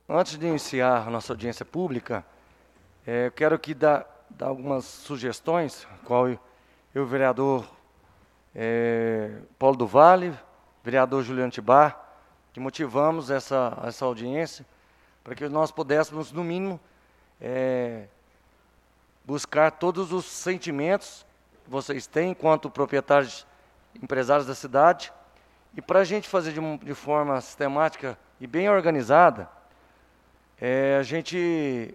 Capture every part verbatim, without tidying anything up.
Antes de iniciar a nossa audiência pública, eh, eu quero aqui dar, dar algumas sugestões, qual eu, eu, vereador eh, Paulo do Vale, vereador Juliano Tibar, que motivamos essa, essa audiência, para que nós pudéssemos, no mínimo, eh, buscar todos os sentimentos que vocês têm enquanto proprietários, empresários da cidade, e para a gente fazer de, de forma sistemática e bem organizada, É, a gente,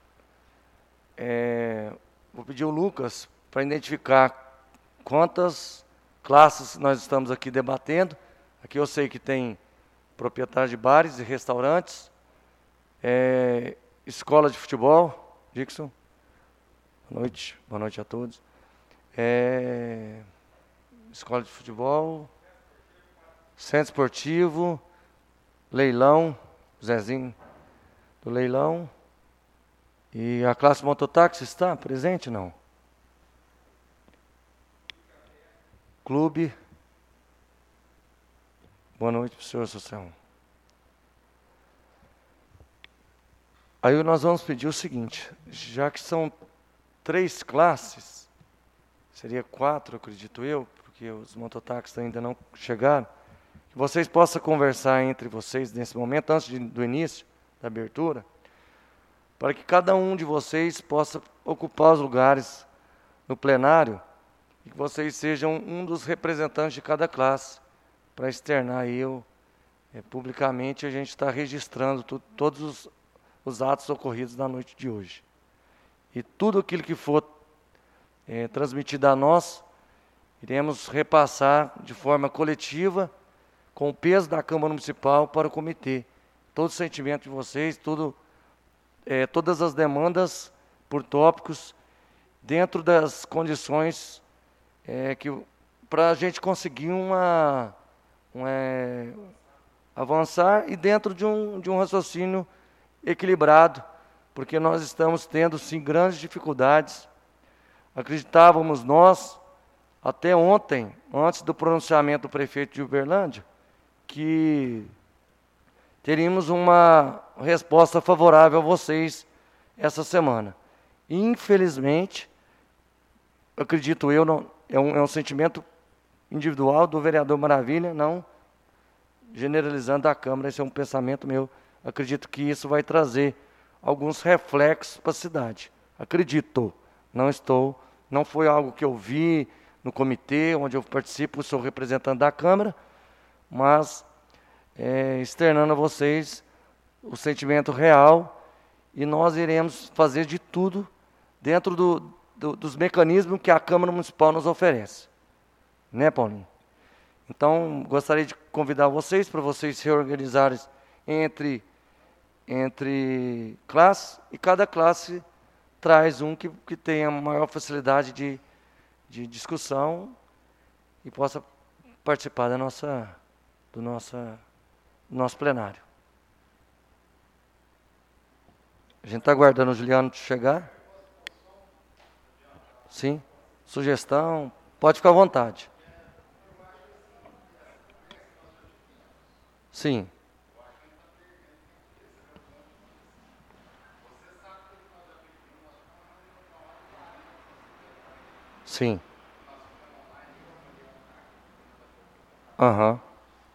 é, vou pedir o Lucas para identificar quantas classes nós estamos aqui debatendo. Aqui eu sei que tem proprietários de bares e restaurantes, é, escola de futebol, Dixon, boa noite, boa noite a todos. É, escola de futebol, centro esportivo, leilão, Zezinho, do leilão. E a classe mototáxi está presente, não? Clube. Boa noite, senhor Associação. Aí nós vamos pedir o seguinte, já que são três classes, seria quatro, acredito eu, porque os mototáxis ainda não chegaram, que vocês possam conversar entre vocês nesse momento, antes de, do início da abertura, para que cada um de vocês possa ocupar os lugares no plenário e que vocês sejam um dos representantes de cada classe, para externar eu, é, publicamente, a gente está registrando tu, todos os, os atos ocorridos na noite de hoje. E tudo aquilo que for é, transmitido a nós, iremos repassar de forma coletiva, com o peso da Câmara Municipal para o comitê. Todo o sentimento de vocês, tudo, é, todas as demandas por tópicos, dentro das condições é, que para a gente conseguir uma, uma é, avançar e dentro de um, de um raciocínio equilibrado, porque nós estamos tendo sim grandes dificuldades. Acreditávamos nós, até ontem, antes do pronunciamento do prefeito de Uberlândia, que teríamos uma resposta favorável a vocês essa semana. Infelizmente, acredito eu, não, é, um, é um sentimento individual do vereador Maravilha, não generalizando a Câmara, esse é um pensamento meu. Acredito que isso vai trazer alguns reflexos para a cidade. Acredito, não estou, não foi algo que eu vi no comitê, onde eu participo, sou representante da Câmara, mas é, externando a vocês o sentimento real, e nós iremos fazer de tudo dentro do, do, dos mecanismos que a Câmara Municipal nos oferece. Né, Paulinho? Então, gostaria de convidar vocês para vocês se reorganizarem entre, entre classes, e cada classe traz um que, que tenha maior facilidade de, de discussão e possa participar da nossa, do nossa, do nosso plenário. A gente está aguardando o Juliano chegar. Sim, sugestão, pode ficar à vontade. Sim. Sim. Aham. Uhum.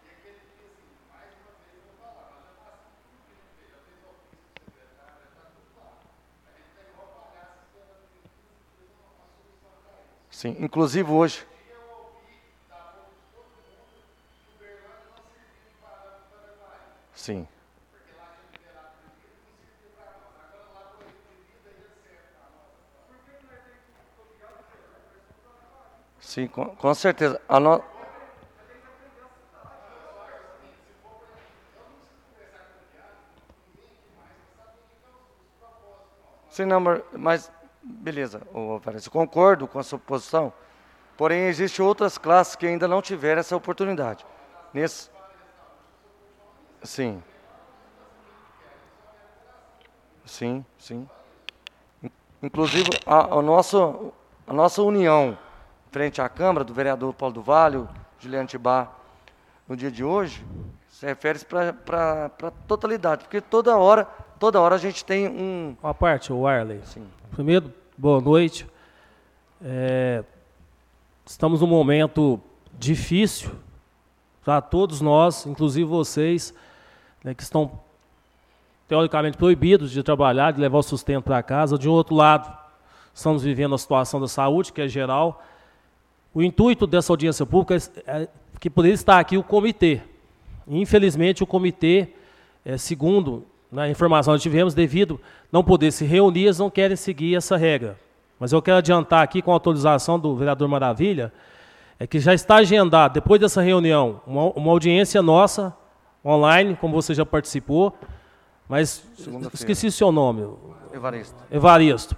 Sim, inclusive hoje. Sim. Sim, com, com certeza. A no... Sim, não, mas beleza, eu concordo com a sua posição, porém existem outras classes que ainda não tiveram essa oportunidade. Nesse... Sim. Sim, sim. Inclusive, a, a, nossa, a nossa união frente à Câmara, do vereador Paulo do Vale, Juliano Tibar, no dia de hoje, Se refere para a totalidade, porque toda hora, toda hora a gente tem um... Uma parte, o Warley. Sim. Primeiro, boa noite. É, estamos num momento difícil para todos nós, inclusive vocês, né, que estão teoricamente proibidos de trabalhar, de levar o sustento para casa. De um outro lado, estamos vivendo a situação da saúde, que é geral. O intuito dessa audiência pública é que poderia estar aqui o comitê. Infelizmente, o comitê, é, segundo a informação que tivemos, devido não poder se reunir, eles não querem seguir essa regra. Mas eu quero adiantar aqui, com a autorização do vereador Maravilha, é que já está agendado, depois dessa reunião, uma, uma audiência nossa, online, como você já participou, mas esqueci o seu nome. Evaristo. Evaristo.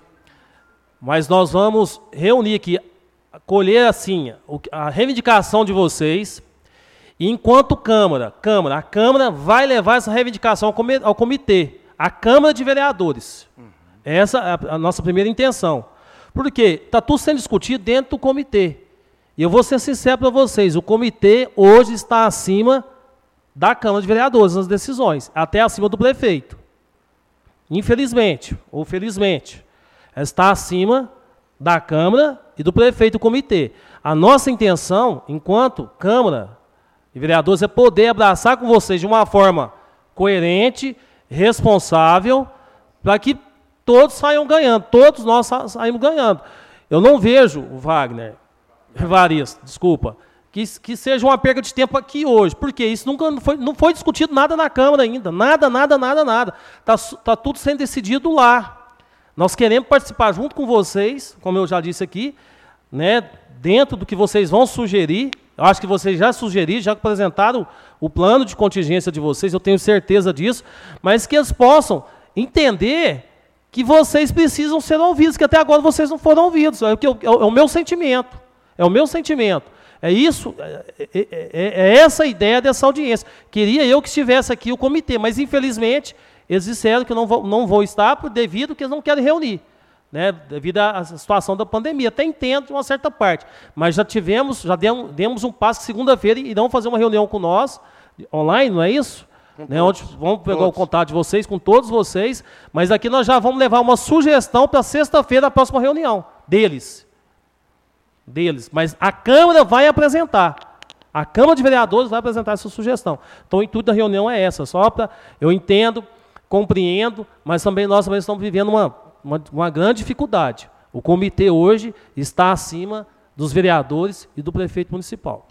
Mas nós vamos reunir aqui, colher assim, a reivindicação de vocês. E enquanto Câmara, Câmara, a Câmara vai levar essa reivindicação ao comitê, a Câmara de Vereadores. Uhum. Essa é a nossa primeira intenção. Porque está tudo sendo discutido dentro do comitê. E eu vou ser sincero para vocês, o comitê hoje está acima da Câmara de Vereadores nas decisões, até acima do prefeito. Infelizmente, ou felizmente, está acima da Câmara e do prefeito do comitê. A nossa intenção, enquanto Câmara e vereadores, é poder abraçar com vocês de uma forma coerente, responsável, para que todos saiam ganhando, todos nós sa saímos ganhando. Eu não vejo, Wagner, Evaristo, desculpa, que, que seja uma perda de tempo aqui hoje, porque isso nunca não foi, não foi discutido nada na Câmara ainda, nada, nada, nada, nada. Está tá tudo sendo decidido lá. Nós queremos participar junto com vocês, como eu já disse aqui, né, dentro do que vocês vão sugerir. Eu acho que vocês já sugeriram, já apresentaram o plano de contingência de vocês, eu tenho certeza disso, mas que eles possam entender que vocês precisam ser ouvidos, que até agora vocês não foram ouvidos. É o, que eu, é o meu sentimento. É o meu sentimento. É isso, é, é, é, é essa a ideia dessa audiência. Queria eu que estivesse aqui o comitê, mas infelizmente eles disseram que eu não vou, não vou estar devido que eles não querem reunir. Né, devido à situação da pandemia. Até entendo de uma certa parte, mas já tivemos, já demos, demos um passo segunda-feira e irão fazer uma reunião com nós, online, não é isso? Né, onde vamos pegar todos. O contato de vocês, com todos vocês, mas aqui nós já vamos levar uma sugestão para sexta-feira, a próxima reunião, deles. Deles, mas a Câmara vai apresentar. A Câmara de Vereadores vai apresentar essa sugestão. Então, o intuito da reunião é essa, só para, eu entendo, compreendo, mas também nós também estamos vivendo uma Uma, uma grande dificuldade. O comitê hoje está acima dos vereadores e do prefeito municipal.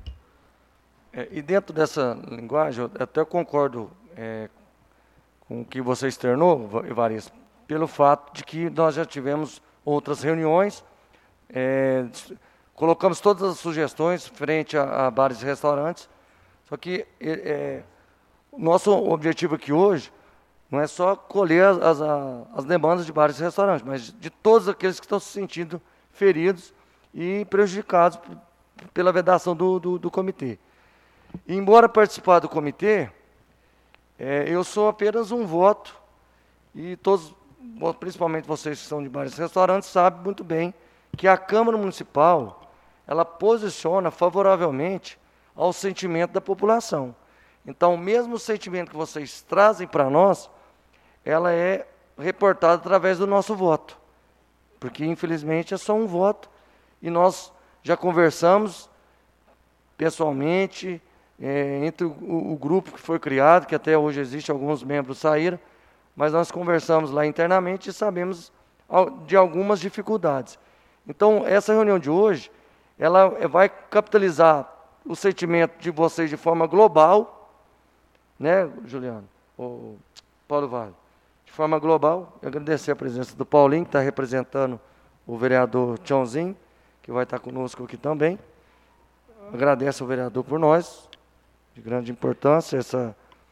É, e dentro dessa linguagem, eu até concordo é, com o que você externou, Evaristo, pelo fato de que nós já tivemos outras reuniões, é, colocamos todas as sugestões frente a, a bares e restaurantes, só que é, o nosso objetivo aqui hoje não é só colher as, as, as demandas de bares e restaurantes, mas de todos aqueles que estão se sentindo feridos e prejudicados pela vedação do, do, do comitê. E, embora participar do comitê, é, eu sou apenas um voto, e todos, principalmente vocês que são de bares e restaurantes, sabem muito bem que a Câmara Municipal, ela posiciona favoravelmente ao sentimento da população. Então, o mesmo sentimento que vocês trazem para nós, ela é reportada através do nosso voto. Porque, infelizmente, é só um voto. E nós já conversamos pessoalmente, é, entre o, o grupo que foi criado, que até hoje existe, alguns membros saíram, mas nós conversamos lá internamente e sabemos de algumas dificuldades. Então, essa reunião de hoje, ela vai capitalizar o sentimento de vocês de forma global, né, Juliano? O Paulo Vale. De forma global, eu agradecer a presença do Paulinho, que está representando o vereador Tchãozinho, que vai estar conosco aqui também. Agradeço ao vereador por nós, de grande importância, essa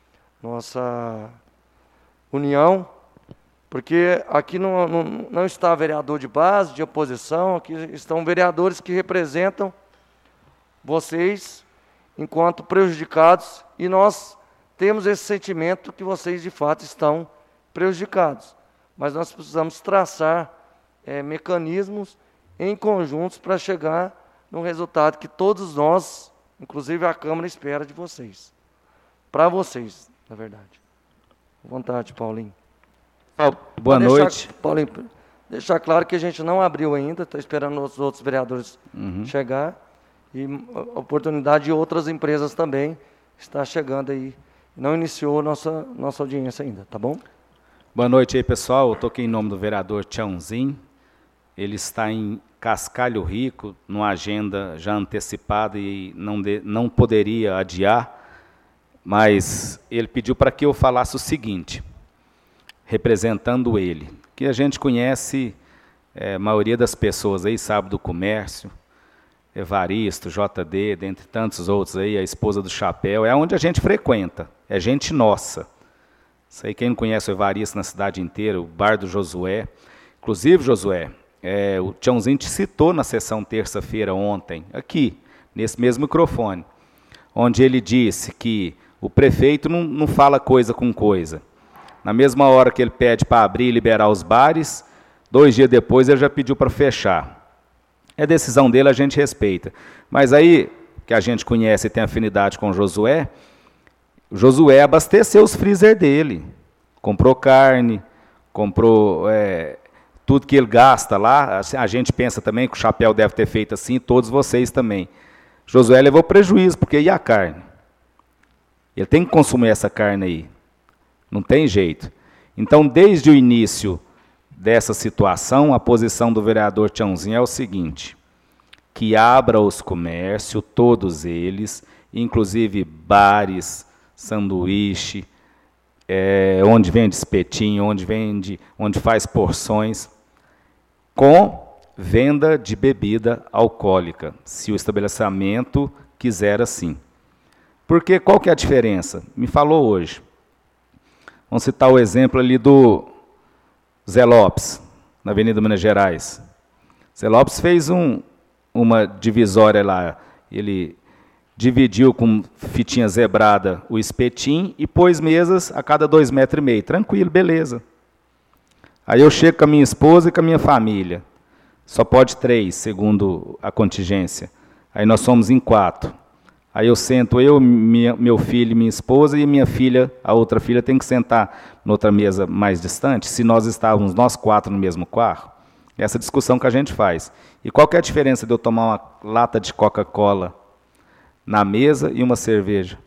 nossa união, porque aqui não, não, não está vereador de base, de oposição, aqui estão vereadores que representam vocês enquanto prejudicados, e nós temos esse sentimento que vocês de fato estão prejudicados, mas nós precisamos traçar é, mecanismos em conjuntos para chegar num resultado que todos nós, inclusive a Câmara, espera de vocês. para vocês, na verdade. À vontade, Paulinho. Oh, boa deixar, noite. Paulinho, deixar claro que a gente não abriu ainda, está esperando os outros vereadores Uhum. chegar. E a oportunidade de outras empresas também está chegando aí. Não iniciou nossa, nossa audiência ainda, tá bom? Boa noite aí, pessoal. Eu estou aqui em nome do vereador Tiãozinho. Ele está em Cascalho Rico, numa agenda já antecipada e não, de, não poderia adiar, mas ele pediu para que eu falasse o seguinte, representando ele, que a gente conhece, é, a maioria das pessoas aí sabe do comércio, Evaristo, J D, dentre tantos outros aí, a esposa do Chapéu, é onde a gente frequenta, é gente nossa. Isso aí, quem não conhece o Evaristo na cidade inteira, o bar do Josué. Inclusive, Josué, é, o Tiãozinho te citou na sessão terça-feira ontem, aqui, nesse mesmo microfone, onde ele disse que o prefeito não, não fala coisa com coisa. Na mesma hora que ele pede para abrir e liberar os bares, dois dias depois ele já pediu para fechar. É decisão dele, a gente respeita. Mas aí, que a gente conhece e tem afinidade com o Josué, o Josué abasteceu os freezer dele. Comprou carne, comprou é, tudo que ele gasta lá. A gente pensa também que o Chapéu deve ter feito assim, todos vocês também. Josué levou prejuízo, porque e a carne? Ele tem que consumir essa carne aí. Não tem jeito. Então, desde o início dessa situação, a posição do vereador Tiãozinho é o seguinte, que abra os comércios, todos eles, inclusive bares, sanduíche, é, onde vende espetinho, onde vende, onde faz porções, com venda de bebida alcoólica, se o estabelecimento quiser assim. Porque qual que é a diferença? Me falou hoje. Vamos citar o exemplo ali do Zé Lopes, na Avenida Minas Gerais. Zé Lopes fez um, uma divisória lá, ele dividiu com fitinha zebrada o espetinho e pôs mesas a cada dois metros e meio. Tranquilo, beleza. Aí eu chego com a minha esposa e com a minha família. Só pode três, segundo a contingência. Aí nós somos em quatro. Aí eu sento, eu, minha, meu filho e minha esposa, e minha filha, a outra filha, tem que sentar noutra mesa mais distante, se nós estávamos nós quatro no mesmo carro. Essa discussão que a gente faz. E qual que é a diferença de eu tomar uma lata de Coca-Cola na mesa e uma cerveja?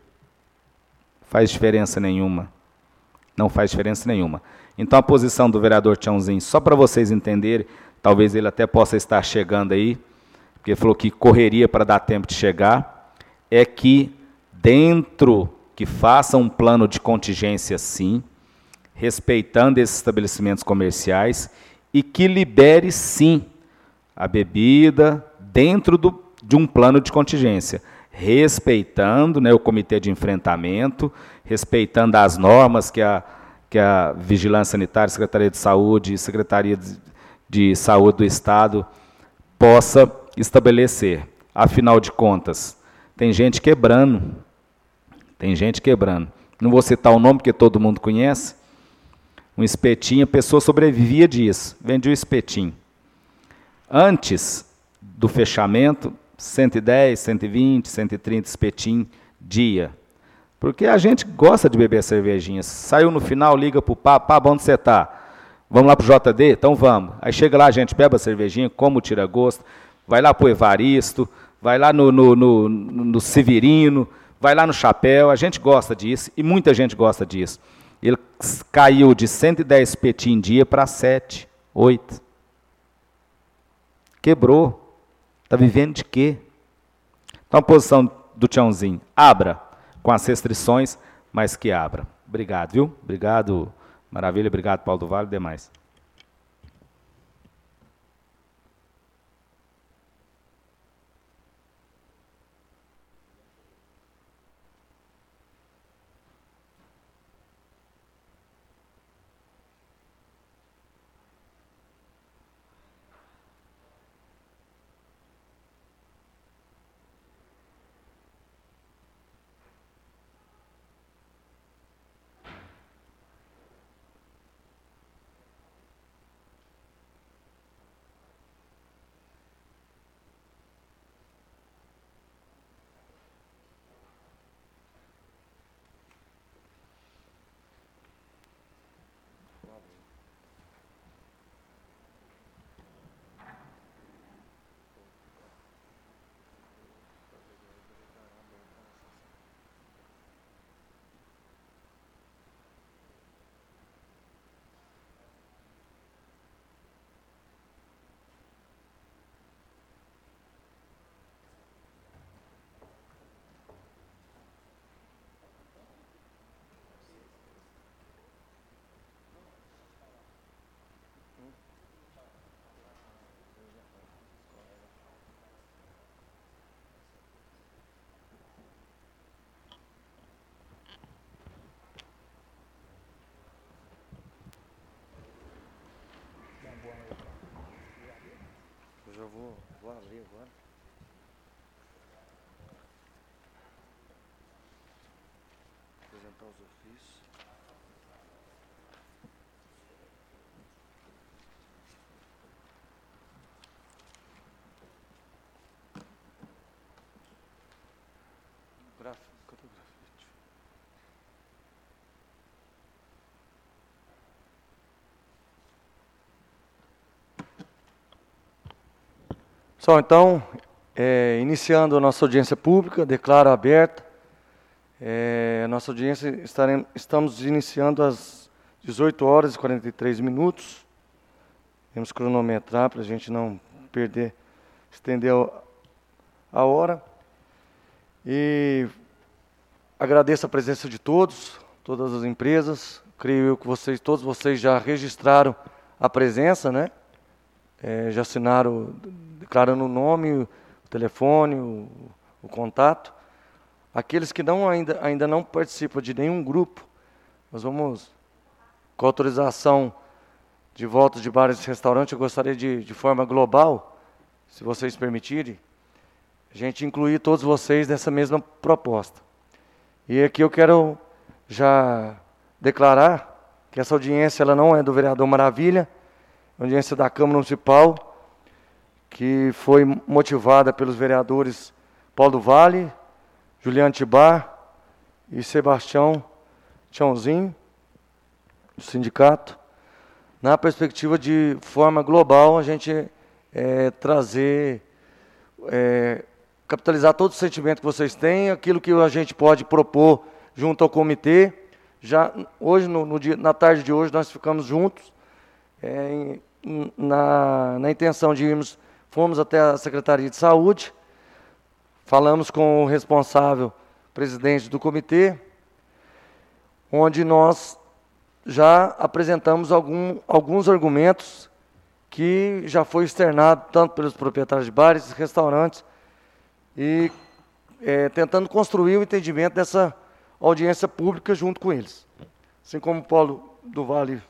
Faz diferença nenhuma. Não faz diferença nenhuma. Então a posição do vereador Tiãozinho, só para vocês entenderem, talvez ele até possa estar chegando aí, porque ele falou que correria para dar tempo de chegar, é que dentro, que faça um plano de contingência sim, respeitando esses estabelecimentos comerciais, e que libere sim a bebida dentro do, de um plano de contingência, respeitando, né, o comitê de enfrentamento, respeitando as normas que a, que a Vigilância Sanitária, Secretaria de Saúde e Secretaria de, de Saúde do Estado possa estabelecer. Afinal de contas, tem gente quebrando, tem gente quebrando. Não vou citar o nome, porque todo mundo conhece. Um espetinho, a pessoa sobrevivia disso, vendia o espetinho. Antes do fechamento, cento e dez, cento e vinte, cento e trinta espetinho dia. Porque a gente gosta de beber cervejinha. Saiu no final, liga para o Pá, Pá, onde você está? Vamos lá para o J D? Então vamos. Aí chega lá, a gente bebe a cervejinha, como tira gosto, vai lá para o Evaristo, vai lá no, no, no, no Severino, vai lá no Chapéu, a gente gosta disso, e muita gente gosta disso. Ele caiu de cento e dez espetinhos dia para sete, oito. Quebrou. Está vivendo de quê? Então a posição do Tiãozinho, abra com as restrições, mas que abra. Obrigado, viu? Obrigado, Maravilha, obrigado, Paulo do Vale e demais. ler agora. Apresentar os ofícios. Graf... Cadê o grafite? Pessoal, então, é, iniciando a nossa audiência pública, declaro aberta. É, a nossa audiência, estaremos, estamos iniciando às dezoito horas e quarenta e três minutos. Temos que cronometrar para a gente não perder, estender a hora. E agradeço a presença de todos, todas as empresas. Creio eu que vocês, todos vocês já registraram a presença, né? É, já assinaram, declarando o nome, o telefone, o, o contato. Aqueles que não, ainda, ainda não participam de nenhum grupo, nós vamos, com autorização de votos de bares e restaurantes, eu gostaria de, de forma global, se vocês permitirem, a gente incluir todos vocês nessa mesma proposta. E aqui eu quero já declarar que essa audiência ela não é do vereador Maravilha, é audiência da Câmara Municipal, que foi motivada pelos vereadores Paulo do Vale, Juliano Tibar e Sebastião Tchãozinho, do sindicato, na perspectiva de forma global a gente é, trazer, é, capitalizar todo o sentimento que vocês têm, aquilo que a gente pode propor junto ao comitê. Já hoje, no, no dia, na tarde de hoje, nós ficamos juntos, é, em, na, na intenção de irmos, fomos até a Secretaria de Saúde, falamos com o responsável, presidente do comitê, onde nós já apresentamos algum, alguns argumentos que já foi externado tanto pelos proprietários de bares e restaurantes, e é, tentando construir o entendimento dessa audiência pública junto com eles. Assim como o Paulo do Vale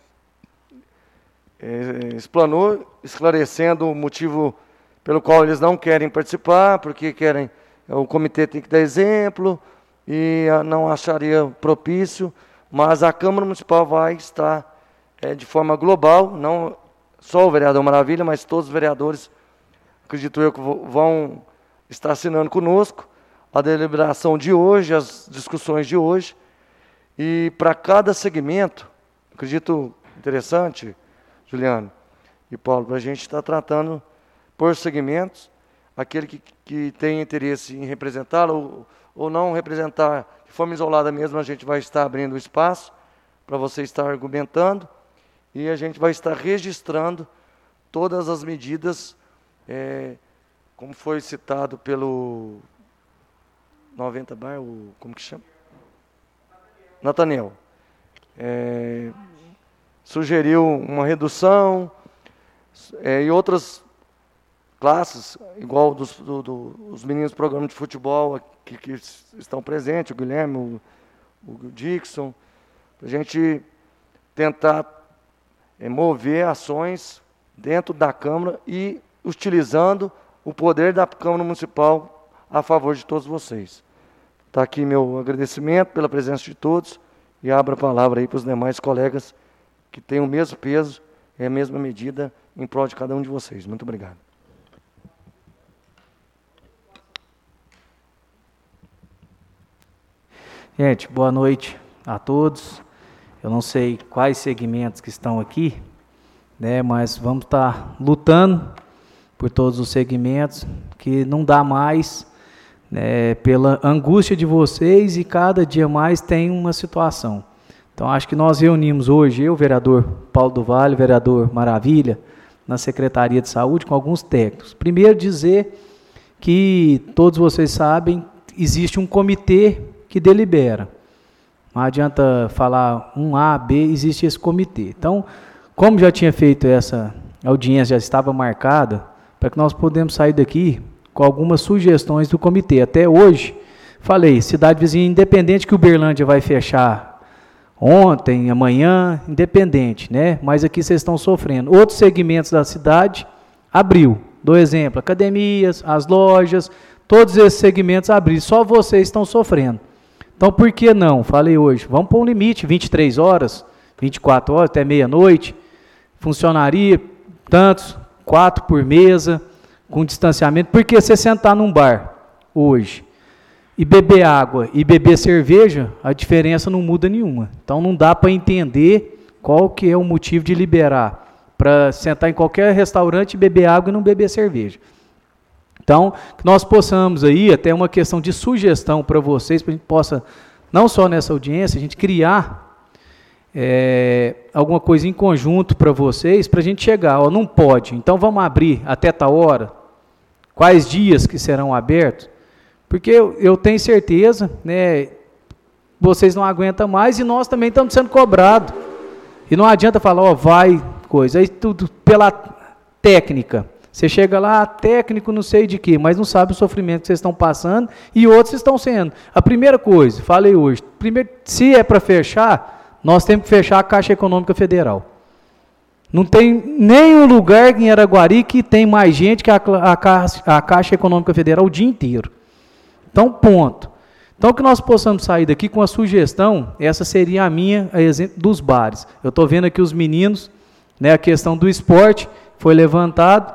é, explanou, esclarecendo o motivo pelo qual eles não querem participar, porque querem, o comitê tem que dar exemplo, e não acharia propício, mas a Câmara Municipal vai estar é, de forma global, não só o vereador Maravilha, mas todos os vereadores, acredito eu, que vão estar assinando conosco a deliberação de hoje, as discussões de hoje, e para cada segmento, acredito interessante, Juliano e Paulo, para a gente estar tratando por segmentos, aquele que, que tem interesse em representar ou, ou não representar, de forma isolada mesmo, a gente vai estar abrindo espaço para você estar argumentando, e a gente vai estar registrando todas as medidas, é, como foi citado pelo noventa Bar, o, como que chama? Nathaniel. É, sugeriu uma redução, é, e outras classes, igual dos do, do, os meninos do programa de futebol que, que estão presentes, o Guilherme, o, o Dixon, para a gente tentar é, mover ações dentro da Câmara e utilizando o poder da Câmara Municipal a favor de todos vocês. Está aqui meu agradecimento pela presença de todos e abro a palavra aí para os demais colegas que têm o mesmo peso e a mesma medida em prol de cada um de vocês. Muito obrigado. Gente, boa noite a todos. Eu não sei quais segmentos que estão aqui, né, mas vamos estar lutando por todos os segmentos, que não dá mais, né, pela angústia de vocês, e cada dia mais tem uma situação. Então, acho que nós reunimos hoje, eu, vereador Paulo do Vale, vereador Maravilha, na Secretaria de Saúde, com alguns técnicos. Primeiro, dizer que todos vocês sabem, existe um comitê que delibera. Não adianta falar um A, B, existe esse comitê. Então, como já tinha feito essa audiência, já estava marcada, para que nós podemos sair daqui com algumas sugestões do comitê. Até hoje, falei, cidade vizinha independente, que Uberlândia vai fechar ontem, amanhã, independente, né? Mas aqui vocês estão sofrendo. Outros segmentos da cidade, abriu. Dou exemplo, academias, as lojas, todos esses segmentos abrir, só vocês estão sofrendo. Então, por que não? Falei hoje, vamos pôr um limite, vinte e três horas, vinte e quatro horas, até meia-noite, funcionaria tantos, quatro por mesa, com distanciamento, porque você sentar num bar hoje e beber água e beber cerveja, a diferença não muda nenhuma. Então, não dá para entender qual que é o motivo de liberar para sentar em qualquer restaurante e beber água e não beber cerveja. Então, que nós possamos aí, até uma questão de sugestão para vocês, para a gente possa, não só nessa audiência, a gente criar é, alguma coisa em conjunto para vocês, para a gente chegar, ó, não pode, então vamos abrir até tal hora, quais dias que serão abertos, porque eu, eu tenho certeza, né, vocês não aguentam mais e nós também estamos sendo cobrados. E não adianta falar, ó, vai, coisa, aí tudo pela técnica. Você chega lá, técnico não sei de quê, mas não sabe o sofrimento que vocês estão passando e outros estão sendo. A primeira coisa, falei hoje, primeiro, se é para fechar, nós temos que fechar a Caixa Econômica Federal. Não tem nenhum lugar em Araguari que tem mais gente que a, a, a Caixa Econômica Federal o dia inteiro. Então, ponto. Então, que nós possamos sair daqui com a sugestão, essa seria a minha, a exemplo dos bares. Eu estou vendo aqui os meninos, né, a questão do esporte foi levantado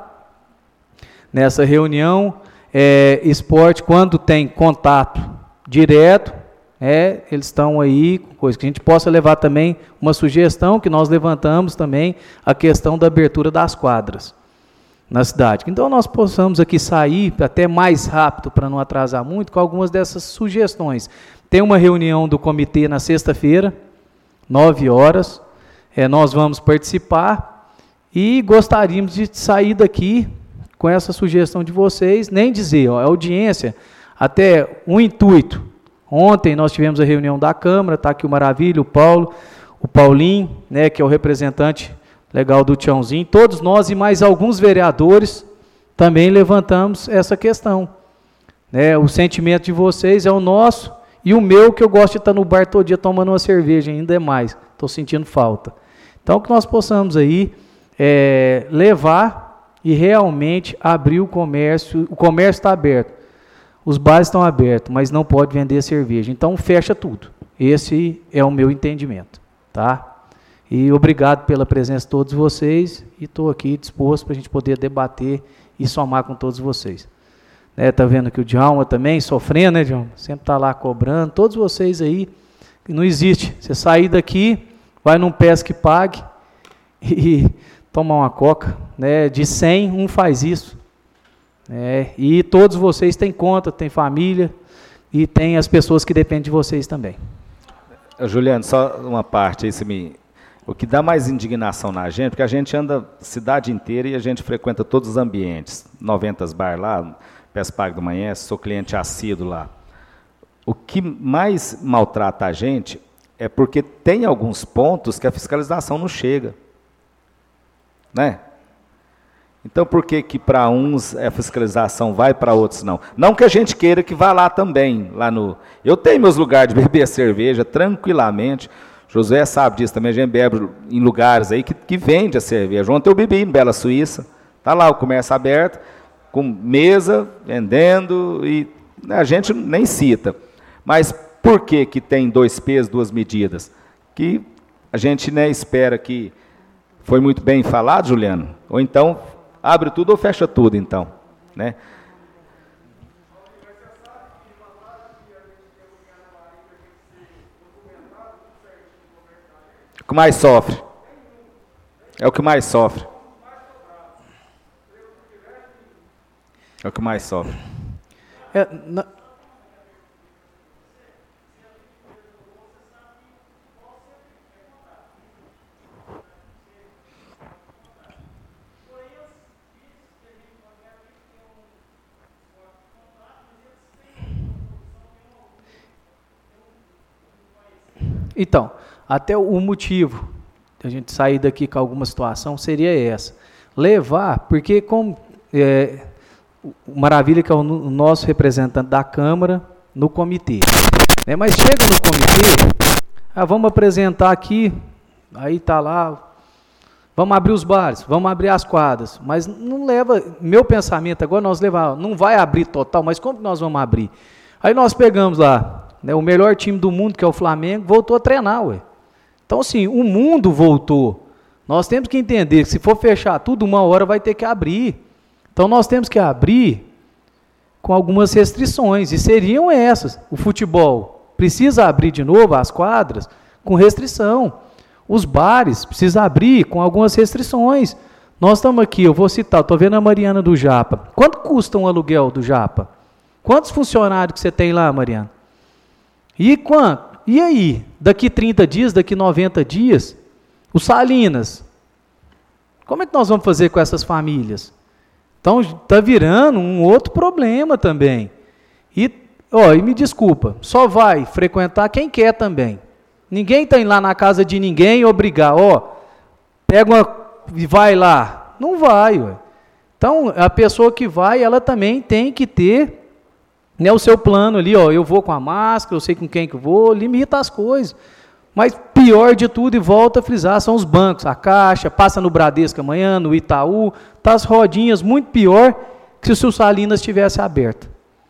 nessa reunião. É, esporte, quando tem contato direto, é, eles estão aí, coisa que a gente possa levar também uma sugestão que nós levantamos também, a questão da abertura das quadras na cidade. Então, nós possamos aqui sair até mais rápido, para não atrasar muito, com algumas dessas sugestões. Tem uma reunião do comitê na sexta-feira, nove horas, é, nós vamos participar e gostaríamos de sair daqui com essa sugestão de vocês, nem dizer, ó, a audiência, até um intuito. Ontem nós tivemos a reunião da Câmara, está aqui o Maravilha, o Paulo, o Paulinho, né, que é o representante legal do Tiãozinho, todos nós e mais alguns vereadores também levantamos essa questão. Né, o sentimento de vocês é o nosso e o meu, que eu gosto de estar no bar todo dia tomando uma cerveja, ainda é mais, estou sentindo falta. Então, que nós possamos aí é, levar e realmente abrir o comércio, o comércio está aberto, os bares estão abertos, mas não pode vender cerveja, então fecha tudo. Esse é o meu entendimento, tá? E obrigado pela presença de todos vocês, e estou aqui disposto para a gente poder debater e somar com todos vocês. Está, né, vendo que o Djalma também sofrendo, né, Djalma? Sempre está lá cobrando, todos vocês aí, não existe, você sair daqui, vai num pesca e pague, e tomar uma coca, né, de cem, um faz isso. É, e todos vocês têm conta, têm família, e tem as pessoas que dependem de vocês também. Juliano, só uma parte aí, se me... O que dá mais indignação na gente, porque a gente anda a cidade inteira e a gente frequenta todos os ambientes, noventa bar lá, Pespague do Manhã, sou cliente assíduo lá. O que mais maltrata a gente é porque tem alguns pontos que a fiscalização não chega. Né? Então, por que que para uns a fiscalização vai, para outros não? Não que a gente queira que vá lá também, lá no... Eu tenho meus lugares de beber cerveja tranquilamente, José sabe disso também, a gente bebe em lugares aí que, que vende a cerveja. Ontem eu bebi em Bela Suíça, está lá o comércio aberto, com mesa, vendendo, e a gente nem cita. Mas por que que tem dois pesos, duas medidas? Que a gente, né, espera que... Foi muito bem falado, Juliano? Ou então, abre tudo ou fecha tudo, então? Né? O que mais sofre? É o que mais sofre. É o que mais sofre. É, na... Então, até o motivo de a gente sair daqui com alguma situação seria essa. Levar, porque como é, o Maravilha, que é o nosso representante da Câmara, no comitê. Né? Mas chega no comitê, ah, vamos apresentar aqui, aí está lá Vamos abrir os bares, vamos abrir as quadras, mas não leva, meu pensamento agora, nós levar, não vai abrir total, mas como que nós vamos abrir? Aí nós pegamos lá, né, o melhor time do mundo, que é o Flamengo, voltou a treinar, ué. Então assim, o mundo voltou, nós temos que entender que se for fechar tudo, uma hora vai ter que abrir, então nós temos que abrir com algumas restrições, e seriam essas, o futebol precisa abrir de novo as quadras com restrição, os bares precisam abrir com algumas restrições. Nós estamos aqui, eu vou citar, estou vendo a Mariana do Japa. Quanto custa um aluguel do Japa? Quantos funcionários que você tem lá, Mariana? E quanto? E aí? Daqui trinta dias, daqui noventa dias? Os Salinas. Como é que nós vamos fazer com essas famílias? Então, está virando um outro problema também. E, ó, e me desculpa, só vai frequentar quem quer também. Ninguém está indo lá na casa de ninguém obrigar, ó, pega uma e vai lá. Não vai, ué. Então, a pessoa que vai, ela também tem que ter, né, o seu plano ali, ó, eu vou com a máscara, eu sei com quem que eu vou, limita as coisas. Mas pior de tudo, e volta a frisar, são os bancos, a Caixa, passa no Bradesco amanhã, no Itaú, tá as rodinhas muito pior que se o Salinas tivesse aberto.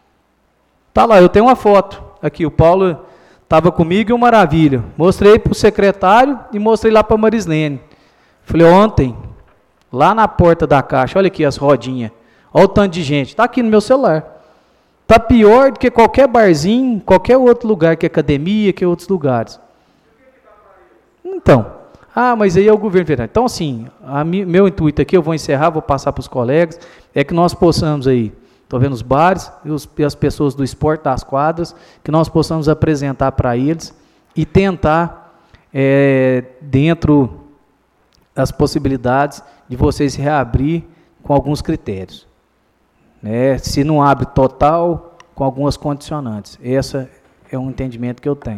Tá lá, eu tenho uma foto aqui, o Paulo estava comigo e o Maravilha. Mostrei para o secretário e mostrei lá para a Marislene. Falei, ontem, lá na porta da Caixa, olha aqui as rodinhas, olha o tanto de gente, está aqui no meu celular. Está pior do que qualquer barzinho, qualquer outro lugar, que academia, que outros lugares. Então, ah, mas aí é o governo federal. Então, assim, a mi, meu intuito aqui, eu vou encerrar, vou passar para os colegas, é que nós possamos aí, estou vendo os bares e, os, e as pessoas do esporte, das quadras, que nós possamos apresentar para eles e tentar, é, dentro das possibilidades, de vocês reabrir com alguns critérios. Né? Se não abre total, com algumas condicionantes. Esse é um entendimento que eu tenho.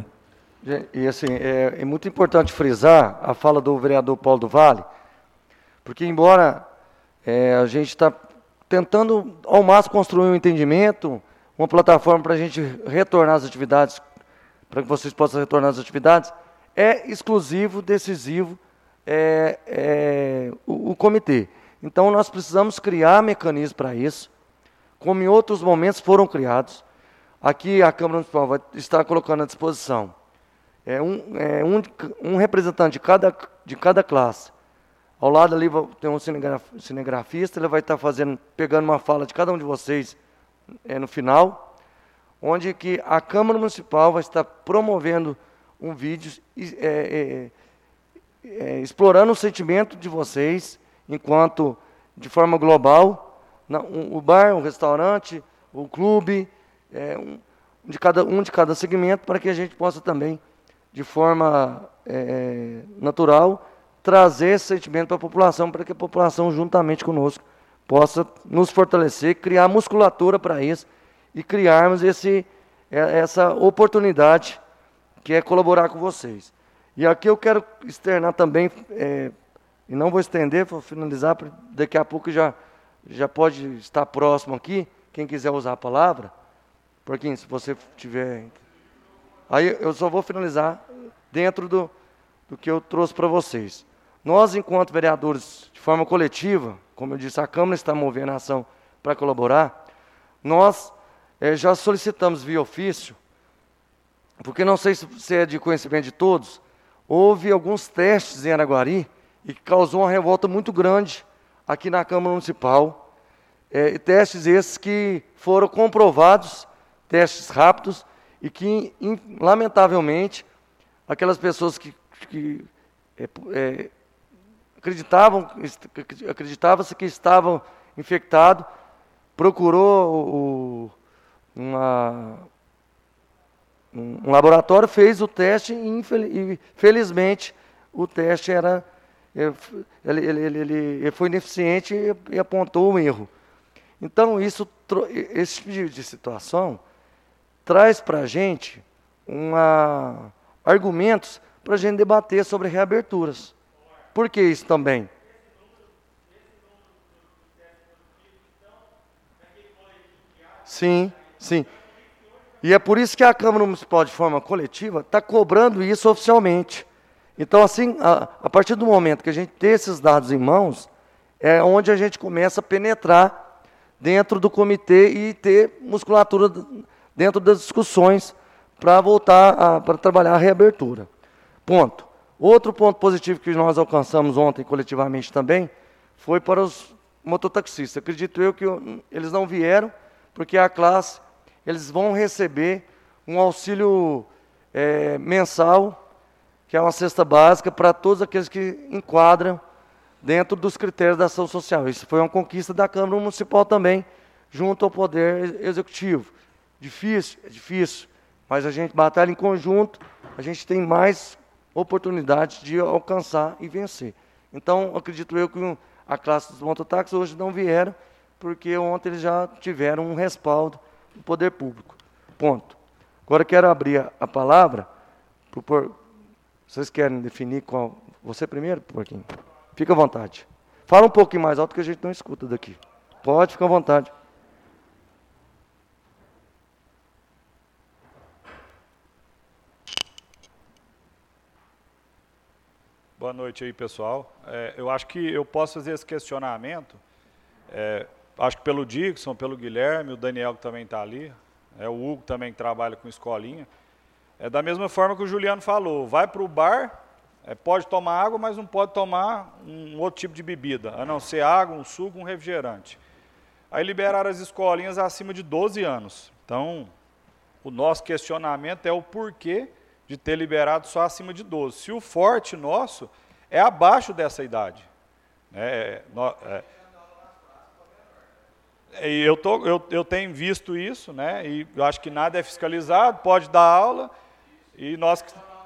E assim, é, é muito importante frisar a fala do vereador Paulo do Vale, porque embora é, a gente está tentando ao máximo construir um entendimento, uma plataforma para a gente retornar às atividades, para que vocês possam retornar às atividades, é exclusivo, decisivo é, é, o, o comitê. Então nós precisamos criar mecanismos para isso, como em outros momentos foram criados. Aqui a Câmara Municipal vai estar colocando à disposição É um, é um, um representante de cada, de cada classe. Ao lado ali tem um cinegrafista, ele vai estar fazendo, pegando uma fala de cada um de vocês é, no final, onde que a Câmara Municipal vai estar promovendo um vídeo é, é, é, explorando o sentimento de vocês, enquanto, de forma global, na, um, o bar, o restaurante, o clube, é, um, de cada, um de cada segmento, para que a gente possa também, de forma é, natural, trazer esse sentimento para a população, para que a população, juntamente conosco, possa nos fortalecer, criar musculatura para isso e criarmos esse, essa oportunidade que é colaborar com vocês. E aqui eu quero externar também, é, e não vou estender, vou finalizar, daqui a pouco já, já pode estar próximo aqui, quem quiser usar a palavra, porque se você tiver... Aí eu só vou finalizar dentro do, do que eu trouxe para vocês. Nós, enquanto vereadores, de forma coletiva, como eu disse, a Câmara está movendo a ação para colaborar, nós é, já solicitamos via ofício, porque não sei se é de conhecimento de todos, houve alguns testes em Araguari e que causou uma revolta muito grande aqui na Câmara Municipal, é, testes esses que foram comprovados, testes rápidos, e que, in, lamentavelmente, aquelas pessoas que, que é, é, acreditavam, acreditava-se que estavam infectados, procurou o, uma, um laboratório, fez o teste e, infeliz, felizmente, o teste era, ele, ele, ele, ele foi ineficiente e, e apontou um erro. Então, isso, esse tipo de situação traz para a gente uma, argumentos para a gente debater sobre reaberturas. Por que isso também? Sim, sim. E é por isso que a Câmara Municipal, de forma coletiva, está cobrando isso oficialmente. Então, assim, a, a partir do momento que a gente tem esses dados em mãos, é onde a gente começa a penetrar dentro do comitê e ter musculatura dentro das discussões para voltar para trabalhar a reabertura. Ponto. Outro ponto positivo que nós alcançamos ontem coletivamente também foi para os mototaxistas. Acredito eu que eles não vieram, porque a classe, eles vão receber um auxílio é, mensal, que é uma cesta básica para todos aqueles que enquadram dentro dos critérios da ação social. Isso foi uma conquista da Câmara Municipal também, junto ao Poder Executivo. Difícil? É difícil, mas a gente batalha em conjunto, a gente tem mais oportunidades de alcançar e vencer. Então, acredito eu que a classe dos mototáxis hoje não vieram, porque ontem eles já tiveram um respaldo do poder público. Ponto. Agora quero abrir a, a palavra para o Vocês querem definir qual... Você primeiro, Porquinho? Fica à vontade. Fala um pouquinho mais alto que a gente não escuta daqui. Pode, fica à vontade. Boa noite aí, pessoal. É, eu acho que eu posso fazer esse questionamento, é, acho que pelo Dixon, pelo Guilherme, o Daniel que também está ali, é, o Hugo também que trabalha com escolinha. É da mesma forma que o Juliano falou, vai para o bar, é, pode tomar água, mas não pode tomar um outro tipo de bebida, a não ser água, um suco, um refrigerante. Aí liberaram as escolinhas acima de doze anos. Então, o nosso questionamento é o porquê de ter liberado só acima de doze. Se o forte nosso é abaixo dessa idade. É, é, é, eu, tô, eu, eu tenho visto isso, né, e eu acho que nada é fiscalizado, pode dar aula, e nós...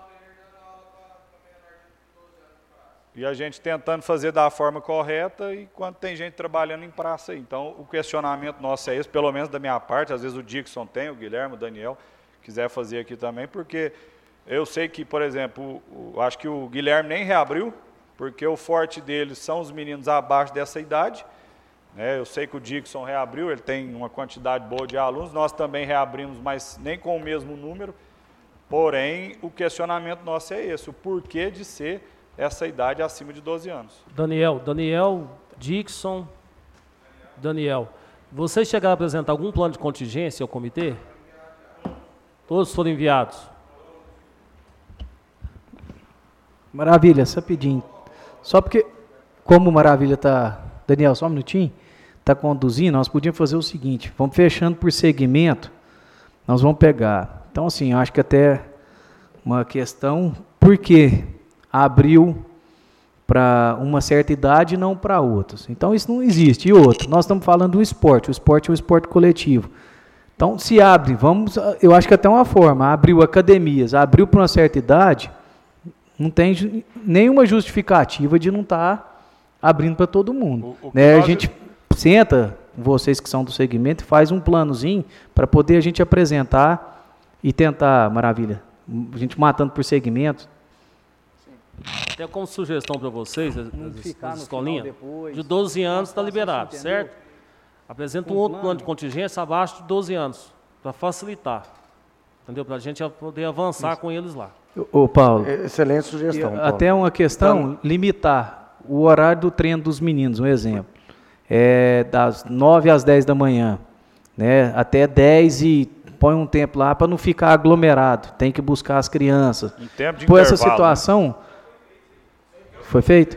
E a gente tentando fazer da forma correta, e quando tem gente trabalhando em praça aí. Então, o questionamento nosso é esse, pelo menos da minha parte, às vezes o Dixon tem, o Guilherme, o Daniel, quiser fazer aqui também, porque eu sei que, por exemplo, o, o, acho que o Guilherme nem reabriu, porque o forte deles são os meninos abaixo dessa idade, né? Eu sei que o Dixon reabriu, ele tem uma quantidade boa de alunos, nós também reabrimos, mas nem com o mesmo número, porém, o questionamento nosso é esse, o porquê de ser essa idade acima de doze anos. Daniel, Daniel, Dixon, Daniel, vocês chegaram a apresentar algum plano de contingência ao comitê? Todos foram enviados? Maravilha, rapidinho. Só porque, como o Maravilha está... Daniel, só um minutinho. Está conduzindo, nós podíamos fazer o seguinte, vamos fechando por segmento, nós vamos pegar. Então, assim, eu acho que até uma questão, por que abriu para uma certa idade e não para outros? Então, isso não existe. E outro, nós estamos falando do esporte, o esporte é um esporte coletivo. Então, se abre, vamos, eu acho que até uma forma, abriu academias, abriu para uma certa idade, não tem nenhuma justificativa de não estar tá abrindo para todo mundo. O, o né? A gente senta, vocês que são do segmento, faz um planozinho para poder a gente apresentar e tentar, Maravilha, a gente matando por segmento. Até como sugestão para vocês, as, as, as escolinhas, de doze anos está liberado, certo? Apresenta um outro plano de contingência abaixo de doze anos, para facilitar, entendeu? Para a gente poder avançar Isso. com eles lá. Ô, Paulo. Excelente sugestão, Paulo. Até uma questão, então, limitar o horário do treino dos meninos, um exemplo. É das nove às dez da manhã, né? Até dez e põe um tempo lá para não ficar aglomerado. Tem que buscar as crianças. Em tempo de Por essa situação, né? Foi feito?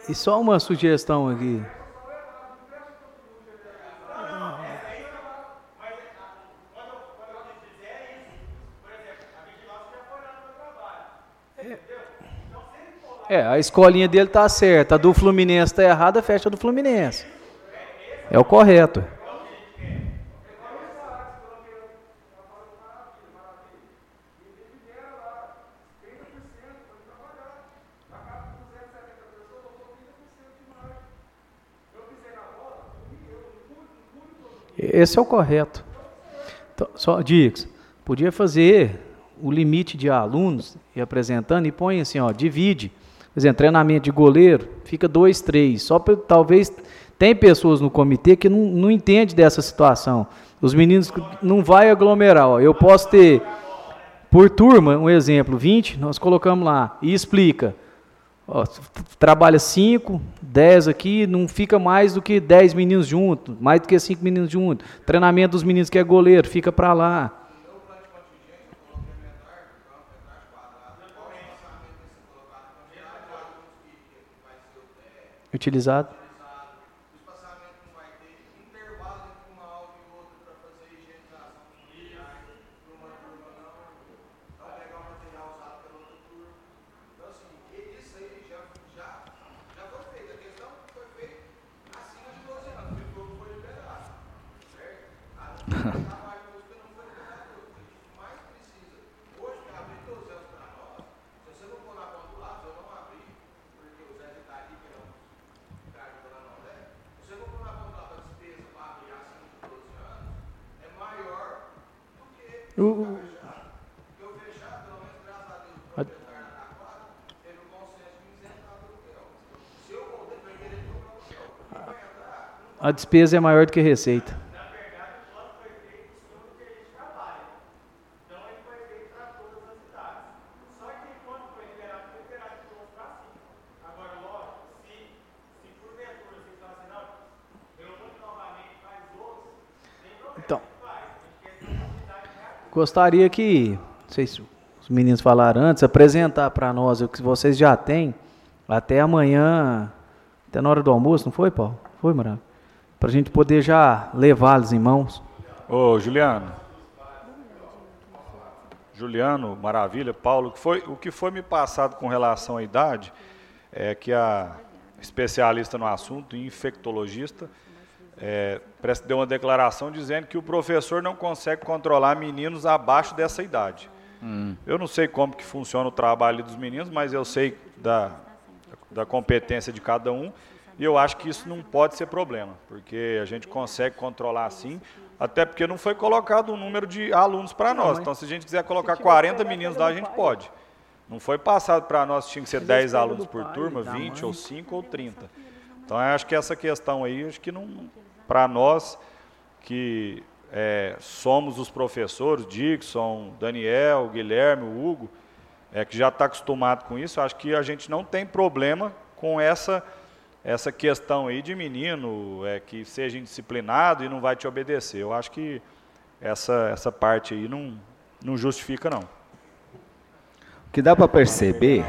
E só uma sugestão aqui. É, a escolinha dele tá certa, a do Fluminense tá errada, fecha a do Fluminense. É o correto. Esse é o correto. Então, só, Dix, podia fazer o limite de alunos e apresentando e põe assim, ó, divide. Por exemplo, treinamento de goleiro, fica dois, três. Só para talvez tem pessoas no comitê que não, não entende dessa situação. Os meninos não vai aglomerar. Ó. Eu posso ter, por turma, um exemplo, vinte, nós colocamos lá e explica. Ó, trabalha cinco, dez aqui, não fica mais do que dez meninos juntos, mais do que cinco meninos juntos. Treinamento dos meninos que é goleiro, fica para lá. Utilizado. O, a, a despesa é maior do que a receita. Então, gostaria que, não sei se os meninos falaram antes, apresentar para nós o que vocês já têm até amanhã, até na hora do almoço, não foi, Paulo? Foi, Maravilha? Para a gente poder já levá-los em mãos. Ô, Juliano. Juliano, Maravilha, Paulo, o que foi, o que foi me passado com relação à idade é que a especialista no assunto, infectologista, É, deu uma declaração dizendo que o professor não consegue controlar meninos abaixo dessa idade. Hum. Eu não sei como que funciona o trabalho dos meninos, mas eu sei da, da competência de cada um, e eu acho que isso não pode ser problema, porque a gente consegue controlar sim, até porque não foi colocado um número de alunos para nós. Então, se a gente quiser colocar quarenta meninos lá, a gente pode. Não foi passado para nós, tinha que ser dez alunos por turma, vinte ou cinco ou trinta. Então, eu acho que essa questão aí, acho que não, para nós que é, somos os professores, Dixon, Daniel, Guilherme, o Hugo, é, que já está acostumado com isso, acho que a gente não tem problema com essa, essa questão aí de menino é, que seja indisciplinado e não vai te obedecer. Eu acho que essa, essa parte aí não, não justifica, não. O que dá para perceber...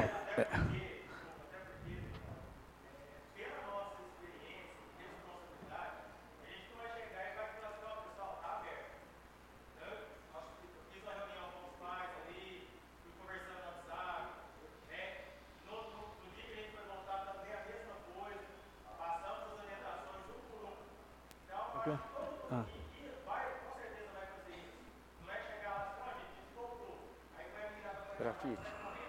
Grafite.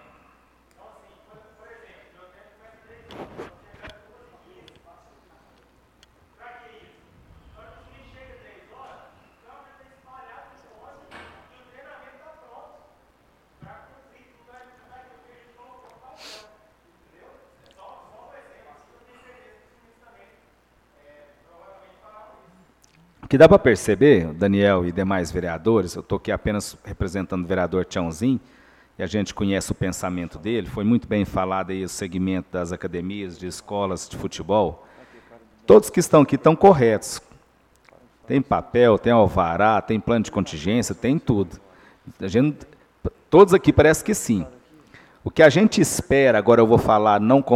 O que dá para perceber, Daniel e demais vereadores, eu estou aqui apenas representando o vereador Tchãozinho, e a gente conhece o pensamento dele, foi muito bem falado aí o segmento das academias, de escolas de futebol. Todos que estão aqui estão corretos. Tem papel, tem alvará, tem plano de contingência, tem tudo. A gente, todos aqui parece que sim. O que a gente espera, agora eu vou falar não como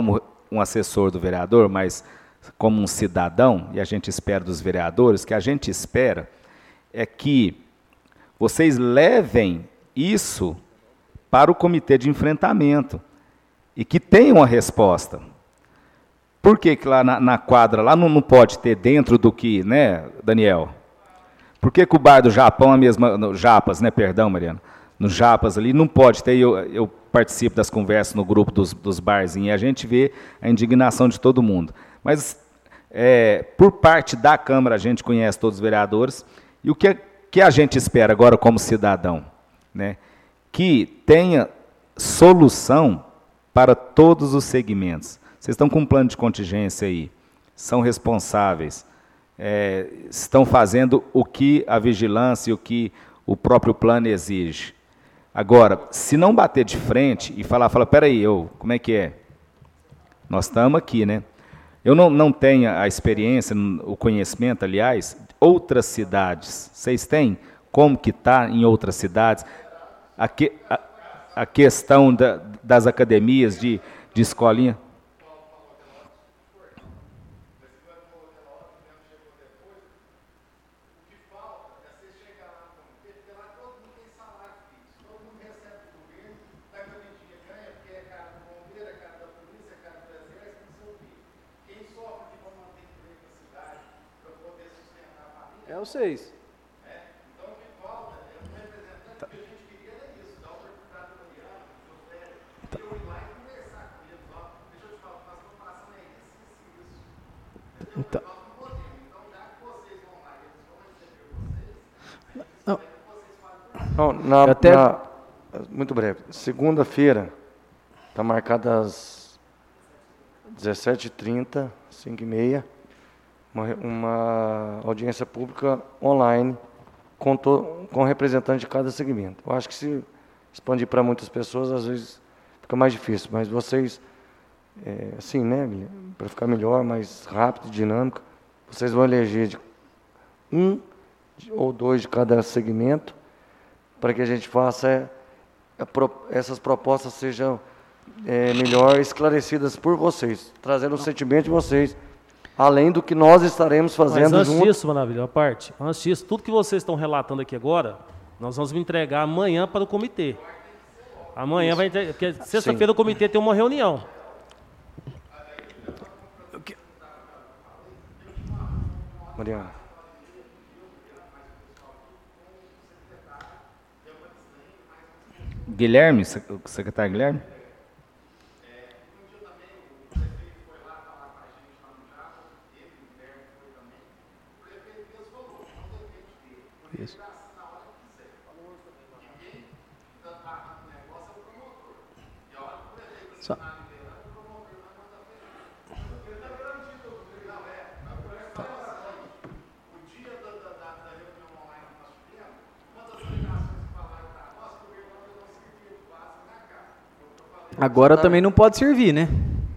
um assessor do vereador, mas como um cidadão, e a gente espera dos vereadores, que a gente espera é que vocês levem isso para o comitê de enfrentamento e que tenham uma resposta. Por que que lá na, na quadra, lá não, não pode ter dentro do que, né, Daniel? Por que que o bar do Japão, a mesma, no Japas, né, perdão, Mariana, no Japas ali, não pode ter, eu, eu participo das conversas no grupo dos, dos barzinhos, e a gente vê a indignação de todo mundo. Mas, é, por parte da Câmara, a gente conhece todos os vereadores, e o que, que a gente espera agora como cidadão? Né? Que tenha solução para todos os segmentos. Vocês estão com um plano de contingência aí, são responsáveis, é, estão fazendo o que a vigilância e o que o próprio plano exige. Agora, se não bater de frente e falar, fala, peraí, eu, como é que é? Nós estamos aqui, né? Eu não, não tenho a experiência, o conhecimento, aliás, outras cidades. Vocês têm como que está em outras cidades? A, que, a, a questão da, das academias de, de escolinha. É vocês. Então, o que falta é um representante, que a gente queria era isso, dar oportunidade do Mariano, do seu velho, e eu ir lá e conversar com eles. Ó, deixa eu te falar, nós estamos passando é isso, isso, isso. Entendeu? Então. Nós não podemos. Então, já que vocês vão lá e eles vão receber vocês, a gente não. Espera que vocês falem. Não, na, até... na, muito breve. Segunda-feira, está marcada às dezessete e trinta, cinco e meia. Uma, uma audiência pública online com, to, com representante de cada segmento. Eu acho que se expandir para muitas pessoas, às vezes fica mais difícil, mas vocês, é, assim, né, para ficar melhor, mais rápido e dinâmico, vocês vão eleger de um ou dois de cada segmento, para que a gente faça é, a pro, essas propostas sejam é, melhor esclarecidas por vocês, trazendo o sentimento de vocês, além do que nós estaremos fazendo. Mas antes junto... disso, Maravilha, a parte, antes disso, tudo que vocês estão relatando aqui agora, nós vamos entregar amanhã para o comitê. Amanhã Isso. vai entregar, porque sexta-feira o comitê tem uma reunião. Mariana. Guilherme, secretário Guilherme? Isso. Só. Agora também não pode servir, né?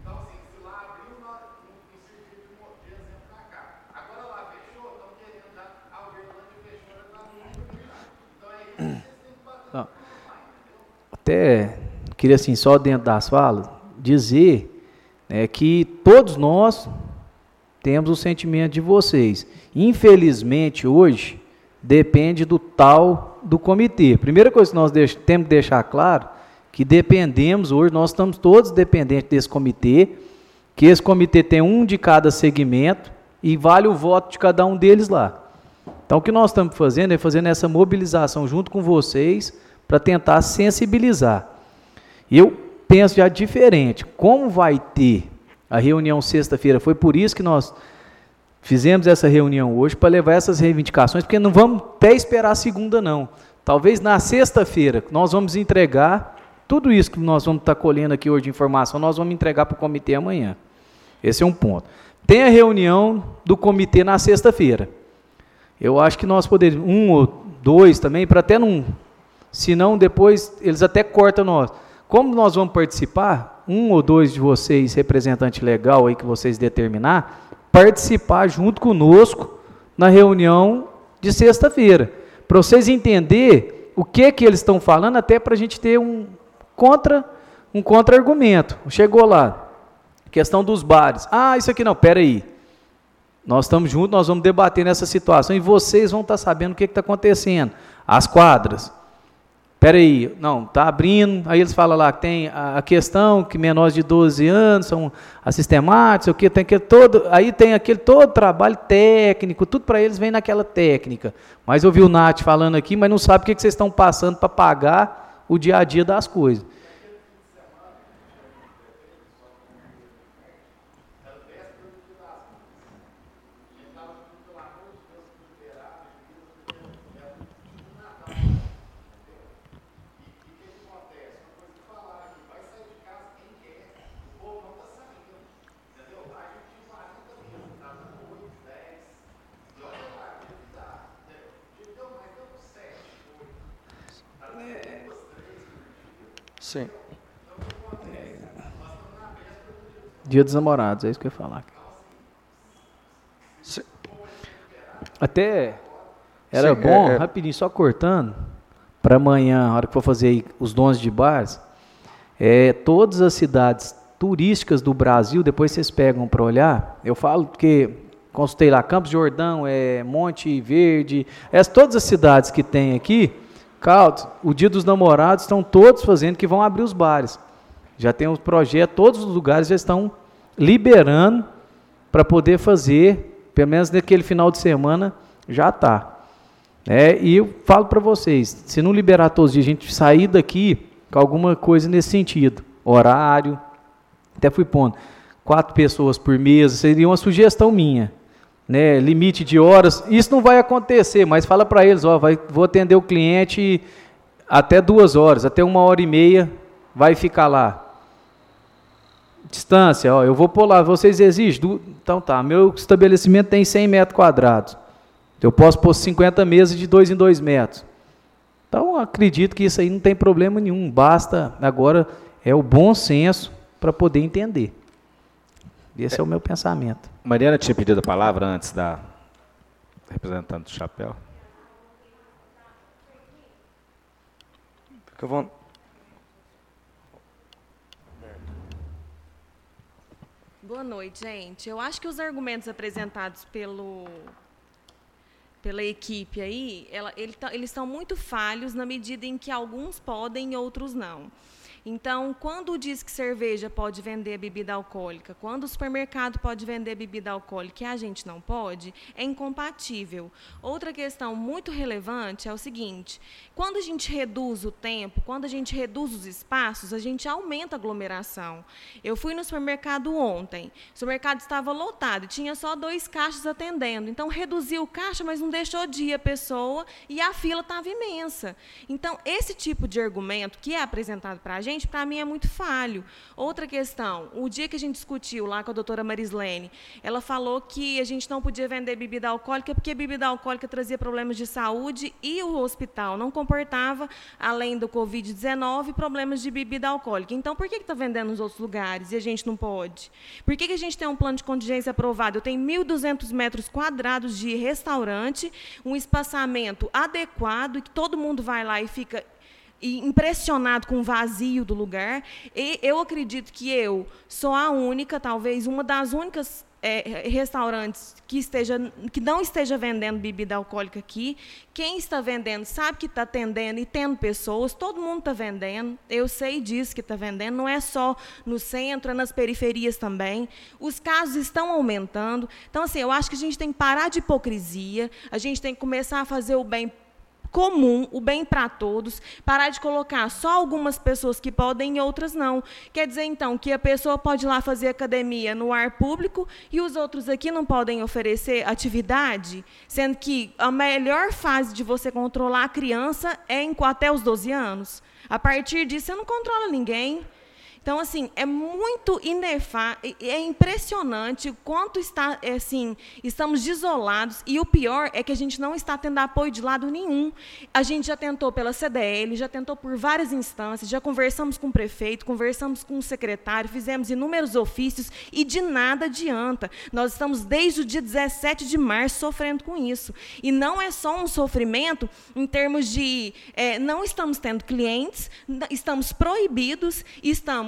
Até queria, assim, só dentro das falas, dizer né, que todos nós temos o sentimento de vocês. Infelizmente, hoje, depende do tal do comitê. Primeira coisa que nós deix- temos que deixar claro, que dependemos hoje, nós estamos todos dependentes desse comitê, que esse comitê tem um de cada segmento e vale o voto de cada um deles lá. Então, o que nós estamos fazendo é fazendo essa mobilização junto com vocês, para tentar sensibilizar. Eu penso já diferente. Como vai ter a reunião sexta-feira? Foi por isso que nós fizemos essa reunião hoje, para levar essas reivindicações, porque não vamos até esperar a segunda, não. Talvez na sexta-feira nós vamos entregar tudo isso que nós vamos estar colhendo aqui hoje de informação, nós vamos entregar para o comitê amanhã. Esse é um ponto. Tem a reunião do comitê na sexta-feira. Eu acho que nós poderíamos, um ou dois também, para até não... Senão, depois, eles até cortam nós. Como nós vamos participar, um ou dois de vocês, representante legal aí que vocês determinar, participar junto conosco na reunião de sexta-feira. Para vocês entenderem o que que eles estão falando, até para a gente ter um contra, um contra-argumento. Chegou lá, Questão dos bares. Ah, isso aqui não, pera aí. Nós estamos juntos, nós vamos debater nessa situação e vocês vão estar sabendo o que está acontecendo. As quadras. Espera aí, não, está abrindo, aí eles falam lá que tem a questão que menores de doze anos são assistemáticos, o que tem que todo, aí tem aquele todo trabalho técnico, tudo para eles vem naquela técnica. Mas eu vi o Nath falando aqui, mas não sabe o que, que vocês estão passando para pagar o dia a dia das coisas. Sim. Dia dos Namorados, é isso que eu ia falar. Sim. Até era Sim, bom, é, é... rapidinho, só cortando, para amanhã, a hora que for fazer aí os donos de bares, é, todas as cidades turísticas do Brasil, depois vocês pegam para olhar, eu falo que consultei lá, Campos do Jordão, é, Monte Verde, é, todas as cidades que tem aqui, Caldas, o Dia dos Namorados estão todos fazendo que vão abrir os bares. Já tem os projetos, todos os lugares já estão liberando para poder fazer, pelo menos naquele final de semana já está. É, e eu falo para vocês, se não liberar todos os dias, a gente sair daqui com alguma coisa nesse sentido, horário, até fui pondo, quatro pessoas por mesa, seria uma sugestão minha. Né, limite de horas, isso não vai acontecer, mas fala para eles, ó, vai, vou atender o cliente até duas horas, até uma hora e meia, vai ficar lá. Distância, ó, eu vou pôr lá, vocês exigem? Do, então tá, meu estabelecimento tem cem metros quadrados, eu posso pôr cinquenta mesas de dois em dois metros. Então, acredito que isso aí não tem problema nenhum, basta, agora, é o bom senso para poder entender. Esse é, é o meu pensamento. Mariana tinha pedido a palavra antes da representante do chapéu. Fica bom. Boa noite, gente. Eu acho que os argumentos apresentados pelo, pela equipe aí, ela, ele, eles estão muito falhos na medida em que alguns podem e outros não. Então, quando diz que cerveja pode vender bebida alcoólica, quando o supermercado pode vender bebida alcoólica e a gente não pode, é incompatível. Outra questão muito relevante é o seguinte, quando a gente reduz o tempo, quando a gente reduz os espaços, a gente aumenta a aglomeração. Eu fui no supermercado ontem, o supermercado estava lotado, tinha só dois caixas atendendo, então reduziu o caixa, mas não deixou de ir a pessoa e a fila estava imensa. Então, esse tipo de argumento que é apresentado para a gente, para mim é muito falho. Outra questão, o dia que a gente discutiu lá com a doutora Marislene, ela falou que a gente não podia vender bebida alcoólica porque a bebida alcoólica trazia problemas de saúde e o hospital não comportava, além do covid dezenove, problemas de bebida alcoólica. Então, por que está vendendo nos outros lugares e a gente não pode? Por que, que a gente tem um plano de contingência aprovado? Eu tenho mil e duzentos metros quadrados de restaurante, um espaçamento adequado, e que todo mundo vai lá e fica e impressionado com o vazio do lugar. E eu acredito que eu sou a única, talvez uma das únicas é, restaurantes que, esteja, que não esteja vendendo bebida alcoólica aqui. Quem está vendendo sabe que está atendendo e tendo pessoas, todo mundo está vendendo, eu sei disso que está vendendo, não é só no centro, é nas periferias também. Os casos estão aumentando. Então, assim, eu acho que a gente tem que parar de hipocrisia, a gente tem que começar a fazer o bem comum, o bem para todos, parar de colocar só algumas pessoas que podem e outras não. Quer dizer, então, que a pessoa pode ir lá fazer academia no ar público e os outros aqui não podem oferecer atividade, sendo que a melhor fase de você controlar a criança é em, até os doze anos. A partir disso, você não controla ninguém. Então, assim, é muito inefável, é impressionante o quanto está, assim, estamos desolados, e o pior é que a gente não está tendo apoio de lado nenhum. A gente já tentou pela C D L, já tentou por várias instâncias, já conversamos com o prefeito, conversamos com o secretário, fizemos inúmeros ofícios e de nada adianta. Nós estamos desde o dia dezessete de março sofrendo com isso. E não é só um sofrimento em termos de, é, não estamos tendo clientes, estamos proibidos, estamos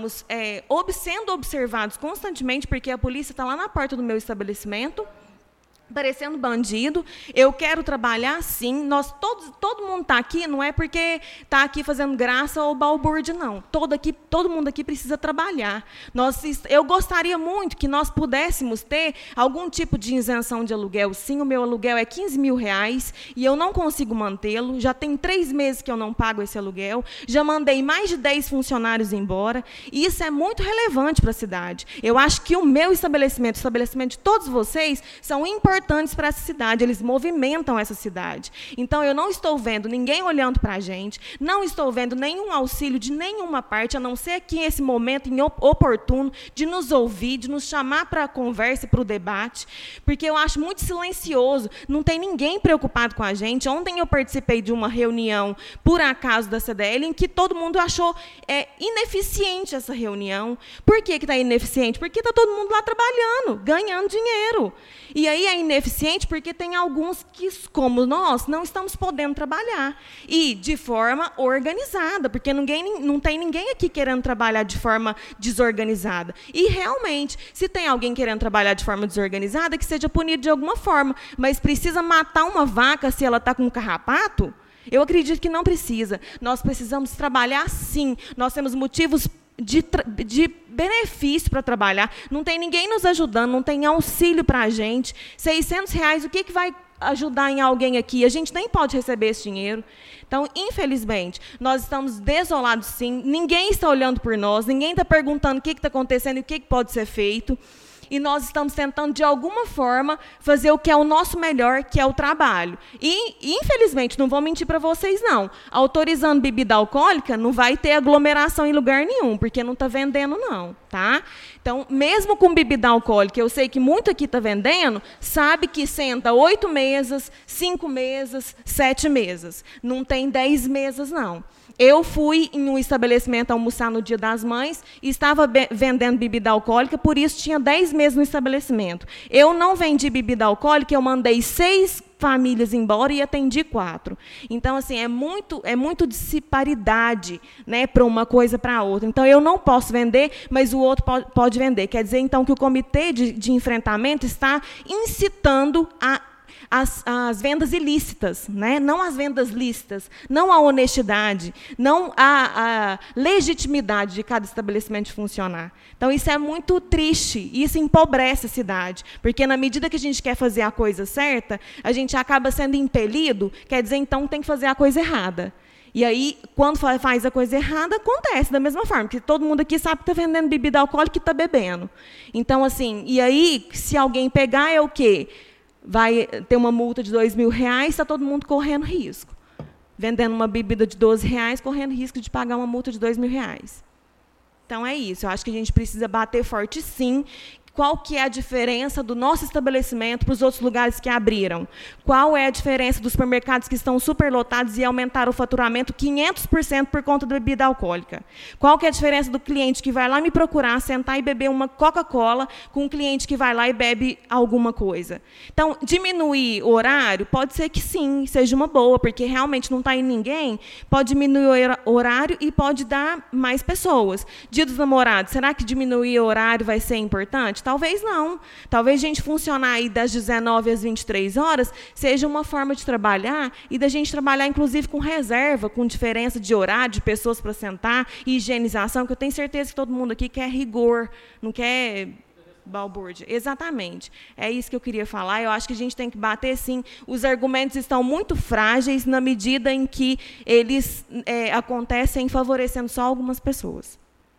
estamos é, ob- sendo observados constantemente, porque a polícia está lá na porta do meu estabelecimento, parecendo bandido. Eu quero trabalhar sim. Nós todos, todo mundo está aqui, não é porque está aqui fazendo graça ou balbúrdia, não. Todo, aqui, todo mundo aqui precisa trabalhar. Nós, eu gostaria muito que nós pudéssemos ter algum tipo de isenção de aluguel. Sim, o meu aluguel é quinze mil reais e eu não consigo mantê-lo. Já tem três meses que eu não pago esse aluguel. Já mandei mais de dez funcionários embora. E isso é muito relevante para a cidade. Eu acho que o meu estabelecimento, o estabelecimento de todos vocês, são importantes importantes para essa cidade, eles movimentam essa cidade. Então, eu não estou vendo ninguém olhando para a gente, não estou vendo nenhum auxílio de nenhuma parte, a não ser que esse momento oportuno de nos ouvir, de nos chamar para a conversa, para o debate, porque eu acho muito silencioso, não tem ninguém preocupado com a gente. Ontem eu participei de uma reunião, por acaso, da C D L, em que todo mundo achou é, ineficiente essa reunião. Por que está ineficiente? Porque está todo mundo lá trabalhando, ganhando dinheiro. E aí é ineficiente porque tem alguns que, como nós, não estamos podendo trabalhar. E de forma organizada, porque ninguém, não tem ninguém aqui querendo trabalhar de forma desorganizada. E, realmente, se tem alguém querendo trabalhar de forma desorganizada, que seja punido de alguma forma. Mas precisa matar uma vaca se ela está com um carrapato? Eu acredito que não precisa. Nós precisamos trabalhar, sim. Nós temos motivos De, de benefício para trabalhar, não tem ninguém nos ajudando, não tem auxílio para a gente. seiscentos reais, o que, que vai ajudar em alguém aqui? A gente nem pode receber esse dinheiro. Então, infelizmente, nós estamos desolados, sim, ninguém está olhando por nós, ninguém está perguntando o que está acontecendo e o que, que pode ser feito. E nós estamos tentando, de alguma forma, fazer o que é o nosso melhor, que é o trabalho. E, infelizmente, não vou mentir para vocês, não. Autorizando bebida alcoólica, não vai ter aglomeração em lugar nenhum, porque não está vendendo, não. Tá? Então, mesmo com bebida alcoólica, eu sei que muito aqui está vendendo, sabe que senta oito mesas, cinco mesas, sete mesas. Não tem dez mesas, não. Eu fui em um estabelecimento almoçar no Dia das Mães e estava be- vendendo bebida alcoólica, por isso tinha dez meses no estabelecimento. Eu não vendi bebida alcoólica, eu mandei seis famílias embora e atendi quatro. Então, assim, é muito, é muito disparidade, né, para uma coisa para a outra. Então, eu não posso vender, mas o outro pode, pode vender. Quer dizer, então, que o comitê de, de enfrentamento está incitando a As, as vendas ilícitas, né? Não as vendas lícitas, não a honestidade, não a, a legitimidade de cada estabelecimento funcionar. Então, isso é muito triste, e isso empobrece a cidade, porque, na medida que a gente quer fazer a coisa certa, a gente acaba sendo impelido, quer dizer, então, tem que fazer a coisa errada. E aí, quando faz a coisa errada, acontece da mesma forma, porque todo mundo aqui sabe que está vendendo bebida alcoólica e está bebendo. Então, assim, e aí, se alguém pegar, é o quê? Vai ter uma multa de dois mil reais, está todo mundo correndo risco. Vendendo uma bebida de doze reais, correndo risco de pagar uma multa de dois mil reais. Então, é isso. Eu acho que a gente precisa bater forte, sim. Qual que é a diferença do nosso estabelecimento para os outros lugares que abriram? Qual é a diferença dos supermercados que estão superlotados e aumentaram o faturamento quinhentos por cento por conta da bebida alcoólica? Qual que é a diferença do cliente que vai lá me procurar, sentar e beber uma Coca-Cola com um cliente que vai lá e bebe alguma coisa? Então, diminuir o horário, pode ser que sim, seja uma boa, porque realmente não está indo ninguém, pode diminuir o horário e pode dar mais pessoas. Dia dos Namorados, será que diminuir o horário vai ser importante? Talvez não. Talvez a gente funcionar aí das dezenove às vinte e três horas seja uma forma de trabalhar e da gente trabalhar, inclusive, com reserva, com diferença de horário, de pessoas para sentar, e higienização, que eu tenho certeza que todo mundo aqui quer rigor, não quer balbúrdia. Exatamente. É isso que eu queria falar. Eu acho que a gente tem que bater, sim. Os argumentos estão muito frágeis na medida em que eles é, acontecem favorecendo só algumas pessoas.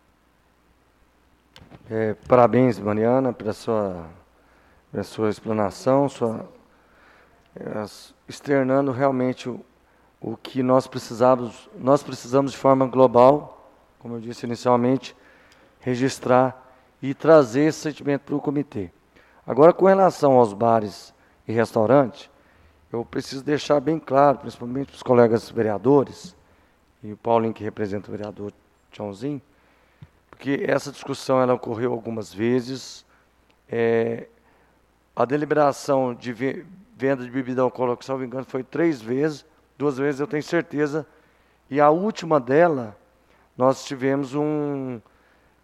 É, parabéns, Mariana, pela sua, pela sua explanação, sua, é, externando realmente o, o que nós precisamos, nós precisamos de forma global, como eu disse inicialmente, registrar e trazer esse sentimento para o comitê. Agora, com relação aos bares e restaurantes, eu preciso deixar bem claro, principalmente para os colegas vereadores, e o Paulinho, que representa o vereador Tchãozinho, porque essa discussão ela ocorreu algumas vezes. É, a deliberação de venda de bebida alcoólica, se não me engano, foi três vezes, duas vezes eu tenho certeza, e a última dela, nós tivemos um,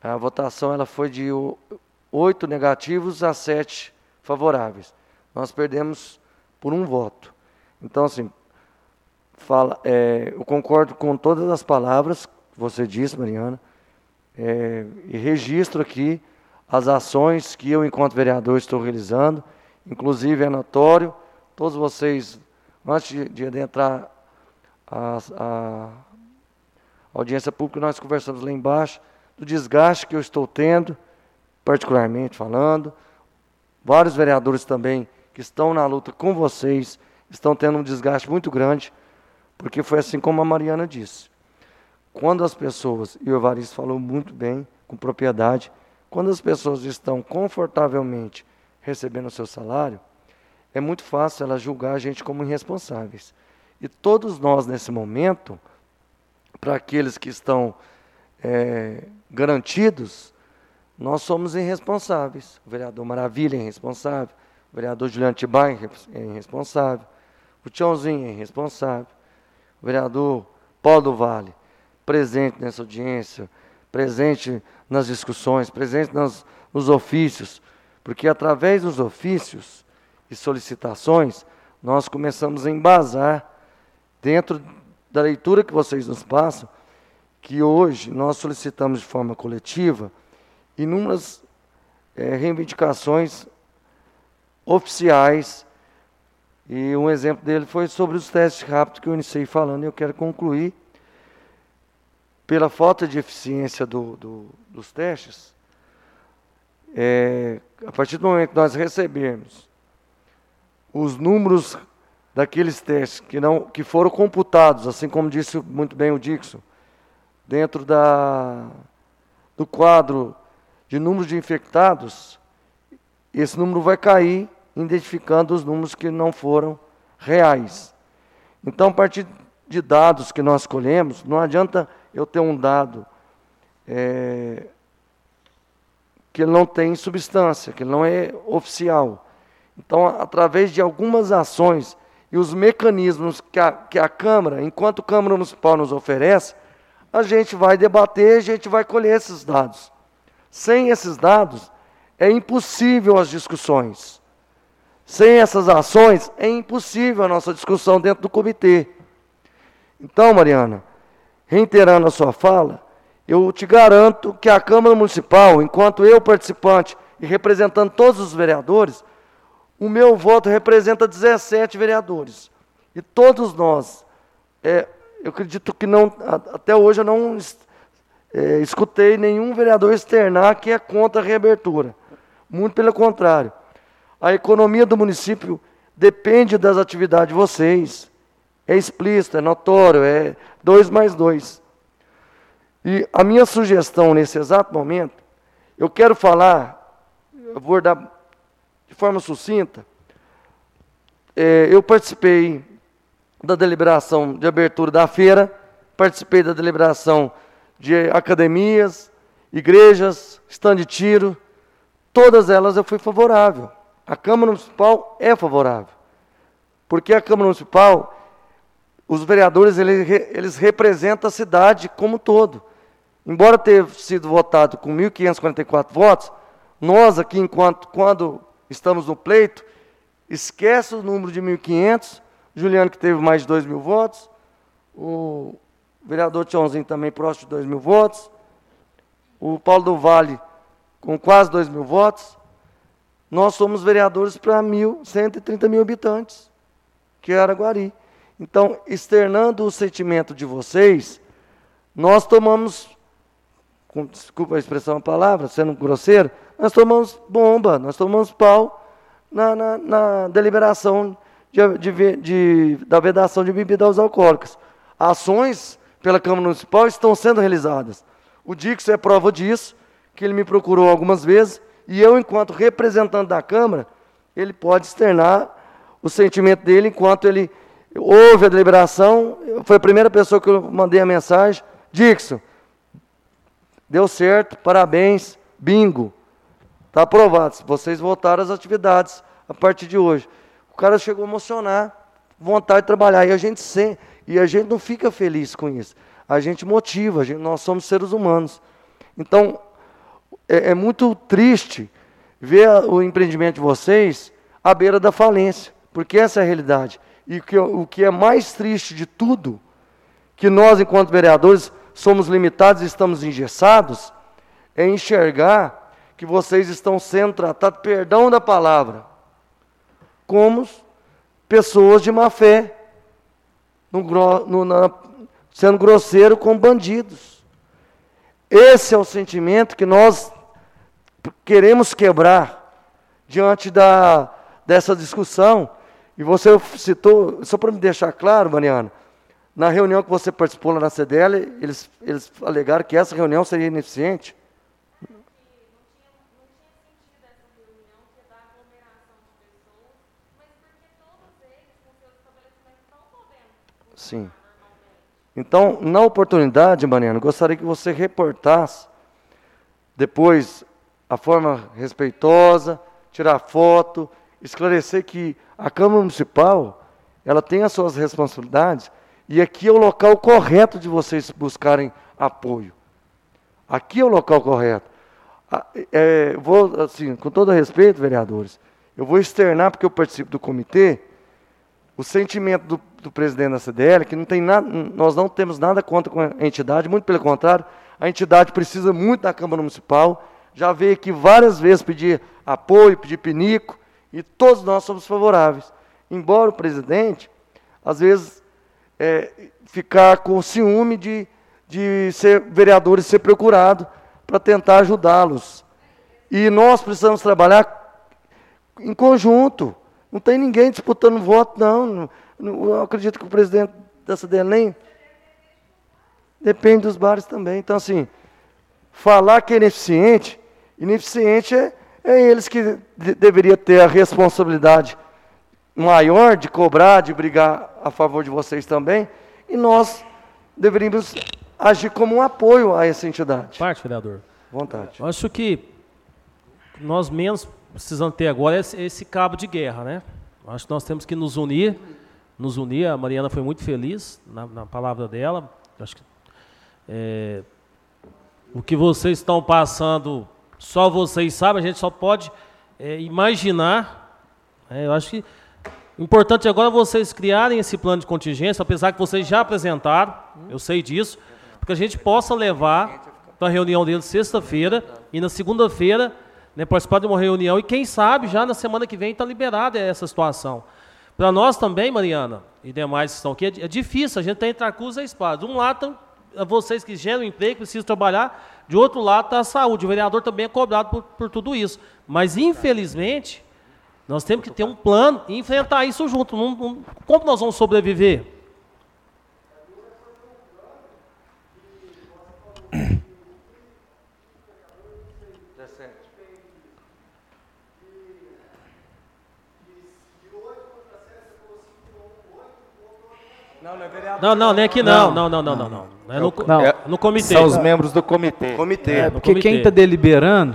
A votação ela foi de oito negativos a sete favoráveis. Nós perdemos por um voto. Então, assim, fala, é, eu concordo com todas as palavras que você disse, Mariana, é, e registro aqui as ações que eu, enquanto vereador, estou realizando. Inclusive, é notório, todos vocês, antes de, de adentrar a, a audiência pública, nós conversamos lá embaixo, do desgaste que eu estou tendo, particularmente falando. Vários vereadores também que estão na luta com vocês, estão tendo um desgaste muito grande, porque foi assim como a Mariana disse. Quando as pessoas, e o Evaristo falou muito bem, com propriedade, quando as pessoas estão confortavelmente recebendo o seu salário, é muito fácil elas julgar a gente como irresponsáveis. E todos nós, nesse momento, para aqueles que estão é, garantidos, nós somos irresponsáveis. O vereador Maravilha é irresponsável, o vereador Juliano Tibá é irresponsável, o Tiãozinho é irresponsável, o vereador Paulo do Vale, presente nessa audiência, presente nas discussões, presente nas, nos ofícios, porque através dos ofícios e solicitações, nós começamos a embasar, dentro da leitura que vocês nos passam, que hoje nós solicitamos de forma coletiva inúmeras é, reivindicações oficiais, e um exemplo dele foi sobre os testes rápidos que eu iniciei falando, e eu quero concluir. Pela falta de eficiência do, do, dos testes, é, a partir do momento que nós recebermos os números daqueles testes que, não, que foram computados, assim como disse muito bem o Dixon, dentro da, do quadro de números de infectados, esse número vai cair, identificando os números que não foram reais. Então, a partir de dados que nós colhemos, não adianta eu ter um dado é, que ele não tem substância, que ele não é oficial. Então, através de algumas ações e os mecanismos que a, que a Câmara, enquanto Câmara Municipal nos oferece, a gente vai debater, a gente vai colher esses dados. Sem esses dados, é impossível as discussões. Sem essas ações, é impossível a nossa discussão dentro do comitê. Então, Mariana, reiterando a sua fala, eu te garanto que a Câmara Municipal, enquanto eu participante e representando todos os vereadores, o meu voto representa dezessete vereadores. E todos nós, é, eu acredito que não, até hoje eu não é, escutei nenhum vereador externar que é contra a reabertura. Muito pelo contrário. A economia do município depende das atividades de vocês. É explícito, é notório, é dois mais dois. E a minha sugestão nesse exato momento, eu quero falar, eu vou dar de forma sucinta, é, eu participei da deliberação de abertura da feira, participei da deliberação de academias, igrejas, stand de tiro, todas elas eu fui favorável. A Câmara Municipal é favorável, porque a Câmara Municipal, os vereadores, eles, eles representam a cidade como um todo. Embora tenha sido votado com mil quinhentos e quarenta e quatro votos, nós aqui, enquanto, quando estamos no pleito, esquece o número de mil e quinhentos, Juliano que teve mais de dois mil votos, o vereador Tiãozinho também próximo de dois mil votos, o Paulo do Vale com quase dois mil votos, nós somos vereadores para cento e trinta mil habitantes, que é Araguari. Então, externando o sentimento de vocês, nós tomamos, com, desculpa a expressão a palavra, sendo grosseiro, nós tomamos bomba, nós tomamos pau na, na, na deliberação de, de, de, da vedação de bebidas alcoólicas. Ações pela Câmara Municipal estão sendo realizadas. O Dixon é prova disso, que ele me procurou algumas vezes, e eu, enquanto representante da Câmara, ele pode externar o sentimento dele enquanto ele ouve a deliberação. Foi a primeira pessoa que eu mandei a mensagem: Dixon, deu certo, parabéns, bingo, está aprovado. Vocês voltaram às atividades a partir de hoje. O cara chegou a emocionar, vontade de trabalhar, e a gente, sem, e a gente não fica feliz com isso. A gente motiva, a gente, nós somos seres humanos. Então, é, é muito triste ver o empreendimento de vocês à beira da falência, porque essa é a realidade. E o que, o que é mais triste de tudo, que nós, enquanto vereadores, somos limitados e estamos engessados, é enxergar que vocês estão sendo tratados, perdão da palavra, como pessoas de má fé, no, no, na, sendo grosseiro com bandidos. Esse é o sentimento que nós queremos quebrar diante da, dessa discussão. E você citou, só para me deixar claro, Mariana, na reunião que você participou lá na C D L, eles, eles alegaram que essa reunião seria ineficiente. Sim. Então, na oportunidade, Mariana, gostaria que você reportasse depois a forma respeitosa, tirar foto, esclarecer que a Câmara Municipal, ela tem as suas responsabilidades e aqui é o local correto de vocês buscarem apoio. Aqui é o local correto. É, vou, assim, com todo respeito, vereadores, eu vou externar, porque eu participo do comitê, o sentimento do, do presidente da C D L, que não tem nada, nós não temos nada contra com a entidade, muito pelo contrário, a entidade precisa muito da Câmara Municipal, já veio aqui várias vezes pedir apoio, pedir pinico, e todos nós somos favoráveis. Embora o presidente, às vezes, é, ficar com ciúme de, de ser vereador e ser procurado para tentar ajudá-los. E nós precisamos trabalhar em conjunto. Não tem ninguém disputando voto, não. Eu acredito que o presidente da C D L nem... Depende dos bares também. Então, assim, falar que é ineficiente, ineficiente é, é eles que de, deveria ter a responsabilidade maior de cobrar, de brigar a favor de vocês também, e nós deveríamos agir como um apoio a essa entidade. Parte, vereador. Vontade. Eu acho que nós menos precisamos ter agora esse, esse cabo de guerra, né? Eu acho que nós temos que nos unir, nos unir. A Mariana foi muito feliz na, na palavra dela. Eu acho que é, o que vocês estão passando, só vocês sabem, a gente só pode é, imaginar. É, eu acho que o importante agora é vocês criarem esse plano de contingência, apesar que vocês já apresentaram, eu sei disso, porque a gente possa levar para a reunião deles sexta-feira e na segunda-feira, né, participar de uma reunião e quem sabe já na semana que vem está liberada essa situação. Para nós também, Mariana, e demais que estão aqui, é, é difícil, a gente tem entre a cruz e a espada. De um lado estão vocês que geram emprego, precisam trabalhar, de outro lado está a saúde. O vereador também é cobrado por, por tudo isso. Mas, infelizmente, nós temos que ter um plano e enfrentar isso junto. Não, não, como nós vamos sobreviver? Não, não, nem aqui não. Não, não, não, não, não. É no, Não. é no comitê. São os membros do comitê. Comitê. É, É, no porque comitê. quem está deliberando...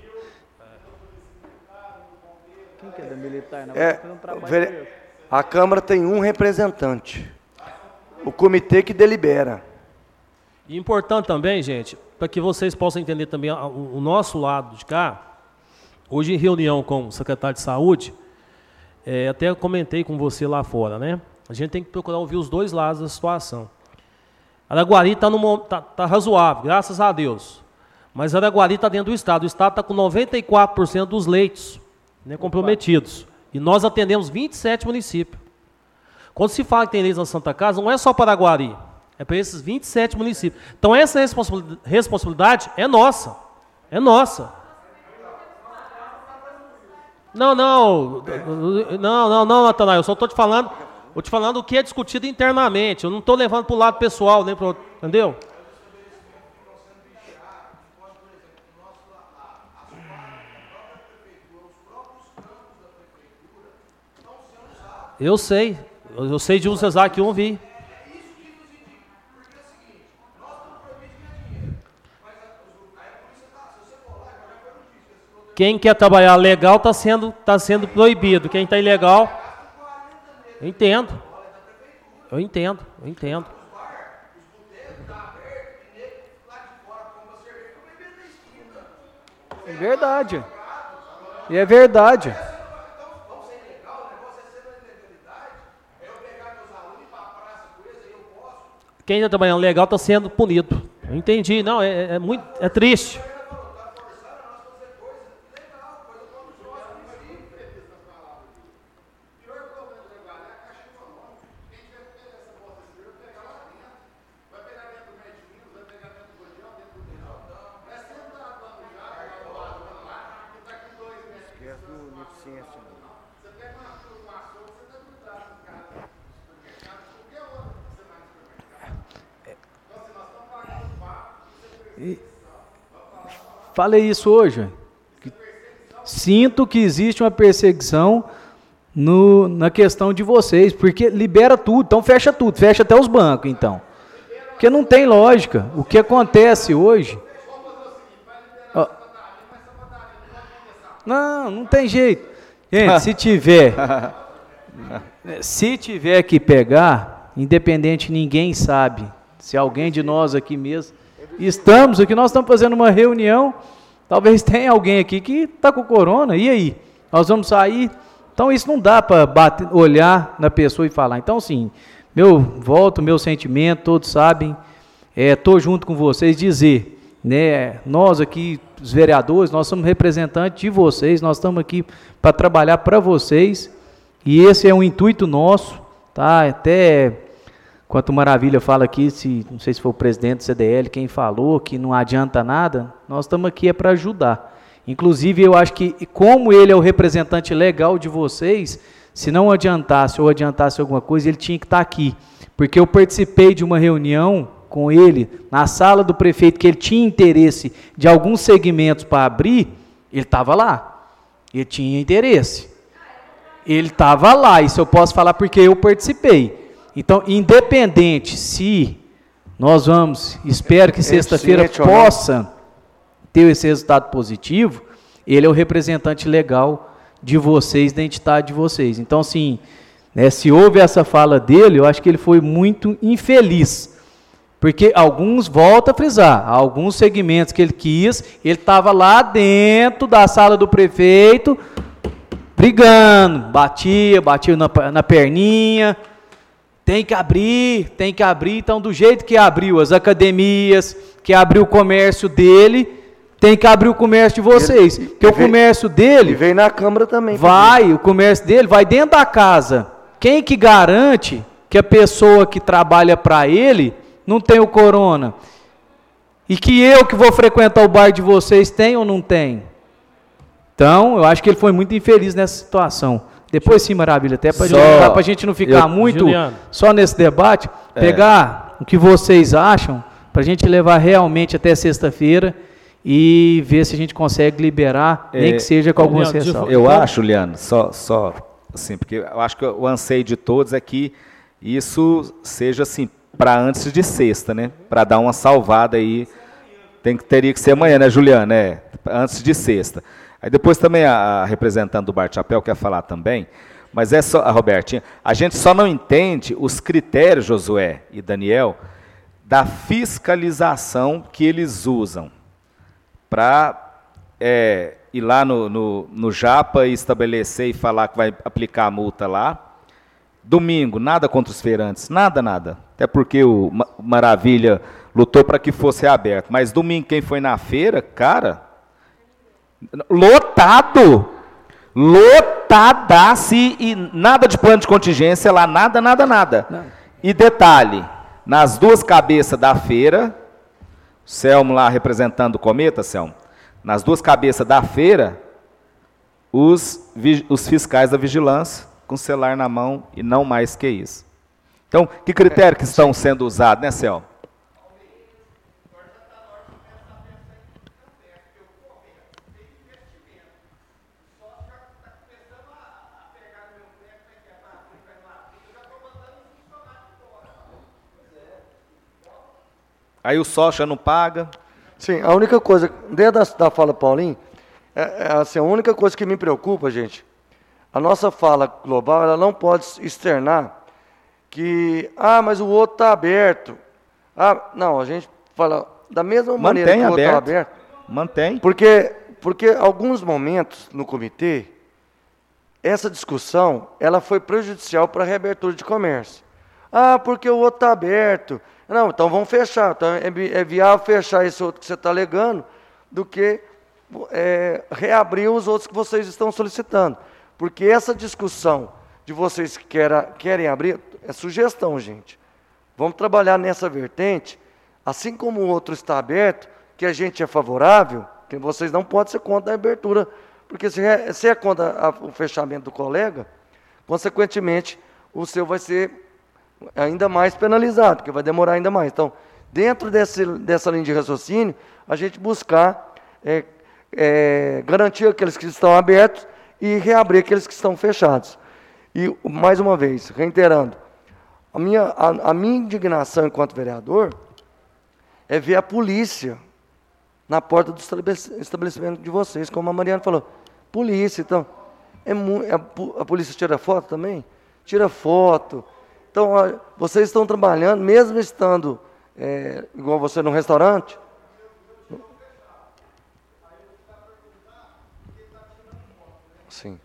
Quem que é da militar? Não, É, vere- a Câmara tem um representante. O comitê que delibera. E importante também, gente, para que vocês possam entender também a- o, o nosso lado de cá, hoje em reunião com o secretário de Saúde, é, até comentei com você lá fora, né? A gente tem que procurar ouvir os dois lados da situação. Araguari está tá, tá razoável, graças a Deus. Mas Araguari está dentro do Estado. O Estado está com noventa e quatro por cento dos leitos, né, comprometidos. E nós atendemos vinte e sete municípios. Quando se fala que tem leitos na Santa Casa, não é só para Araguari, é para esses vinte e sete municípios. Então essa responsabilidade, responsabilidade é nossa. É nossa. Não, não. Não, não, não, Natanael. Eu só estou te falando... Estou te falando o que é discutido internamente. Eu não estou levando para o lado pessoal, nem para o... Entendeu? Eu sei. Eu sei de um Cesar que um vi. Quem quer trabalhar legal está sendo, tá sendo proibido. Quem está ilegal... Eu entendo. Eu entendo, eu entendo. É verdade. E é verdade. Quem está trabalhando legal está sendo punido. Eu entendi, não, é, é muito, é triste. E falei isso hoje. Sinto que existe uma perseguição no, na questão de vocês, porque libera tudo, então fecha tudo, fecha até os bancos, então. Porque não tem lógica. O que acontece hoje... Ó, não, não tem jeito. Gente, se tiver... se tiver que pegar, independente, ninguém sabe. Se alguém de nós aqui mesmo... Estamos aqui, nós estamos fazendo uma reunião, talvez tenha alguém aqui que está com corona, e aí? Nós vamos sair? Então isso não dá para olhar na pessoa e falar. Então sim, meu voto, meu sentimento, todos sabem, estou é, junto com vocês, dizer, né, nós aqui, os vereadores, nós somos representantes de vocês, nós estamos aqui para trabalhar para vocês, e esse é um intuito nosso, tá? Até... Quanto Maravilha fala aqui, se, não sei se foi o presidente do C D L quem falou, que não adianta nada, nós estamos aqui é para ajudar. Inclusive, eu acho que, como ele é o representante legal de vocês, se não adiantasse ou adiantasse alguma coisa, ele tinha que estar aqui. Porque eu participei de uma reunião com ele, na sala do prefeito, que ele tinha interesse de alguns segmentos para abrir, ele estava lá. Ele tinha interesse. Ele estava lá, isso eu posso falar porque eu participei. Então, independente se nós vamos, espero que sexta-feira possa ter esse resultado positivo, ele é o representante legal de vocês, da entidade de vocês. Então, assim, né, se houve essa fala dele, eu acho que ele foi muito infeliz, porque alguns, volta a frisar, alguns segmentos que ele quis, ele estava lá dentro da sala do prefeito, brigando, batia, batia na, na perninha... Tem que abrir, tem que abrir. Então, do jeito que abriu as academias, que abriu o comércio dele, tem que abrir o comércio de vocês. Ele, porque o veio, comércio dele... E veio na Câmara também. Vai, também. O comércio dele vai dentro da casa. Quem que garante que a pessoa que trabalha para ele não tem o corona? E que eu que vou frequentar o bar de vocês tem ou não tem? Então, eu acho que ele foi muito infeliz nessa situação. Depois sim, Maravilha, até para a gente não ficar eu, muito Juliano. Só nesse debate, é. Pegar o que vocês acham, para a gente levar realmente até sexta-feira e ver se a gente consegue liberar, é, nem que seja com algumas ressalvas. Eu acho, Liano, só, só assim, porque eu acho que o anseio de todos é que isso seja assim, para antes de sexta, né? Para dar uma salvada aí, tem que, teria que ser amanhã, né, Juliano? É, antes de sexta. Aí depois também a, a representante do Bar Chapéu quer falar também, mas é só, a Robertinha, a gente só não entende os critérios, Josué e Daniel, da fiscalização que eles usam para é, ir lá no, no, no Japa e estabelecer e falar que vai aplicar a multa lá. Domingo, nada contra os feirantes, nada, nada. Até porque o Maravilha lutou para que fosse aberto. Mas domingo, quem foi na feira, cara... Lotado, lotadasse e nada de plano de contingência lá, nada, nada, nada. Não. E detalhe, nas duas cabeças da feira, Selmo lá representando o Cometa, Selmo, nas duas cabeças da feira, os, os fiscais da vigilância com o celular na mão e não mais que isso. Então, que critério que estão sendo usados, né, Selmo? Aí o sócio não paga. Sim, a única coisa, dentro da, da fala Paulinho, é, é assim, a única coisa que me preocupa, gente, a nossa fala global, ela não pode externar que, ah, mas o outro está aberto. Ah, não, a gente fala da mesma maneira Mantém que o outro está aberto. Mantém. Porque, porque alguns momentos no comitê, essa discussão ela foi prejudicial para a reabertura de comércio. Ah, porque o outro está aberto. Não, então vamos fechar. Então é, é viável fechar esse outro que você está alegando do que é, reabrir os outros que vocês estão solicitando. Porque essa discussão de vocês que quera, querem abrir, é sugestão, gente. Vamos trabalhar nessa vertente, assim como o outro está aberto, que a gente é favorável, que vocês não podem ser contra a abertura, porque se é, se é contra a, o fechamento do colega, consequentemente, o seu vai ser ainda mais penalizado, porque vai demorar ainda mais. Então, dentro desse, dessa linha de raciocínio, a gente buscar é, é, garantir aqueles que estão abertos e reabrir aqueles que estão fechados. E, mais uma vez, reiterando, a minha, a, a minha indignação enquanto vereador é ver a polícia na porta do estabelecimento de vocês, como a Mariana falou. Polícia, então, é mu- a, a polícia tira foto também? Tira foto. Então, ó, vocês estão trabalhando, mesmo estando, é, igual você no restaurante. Sim.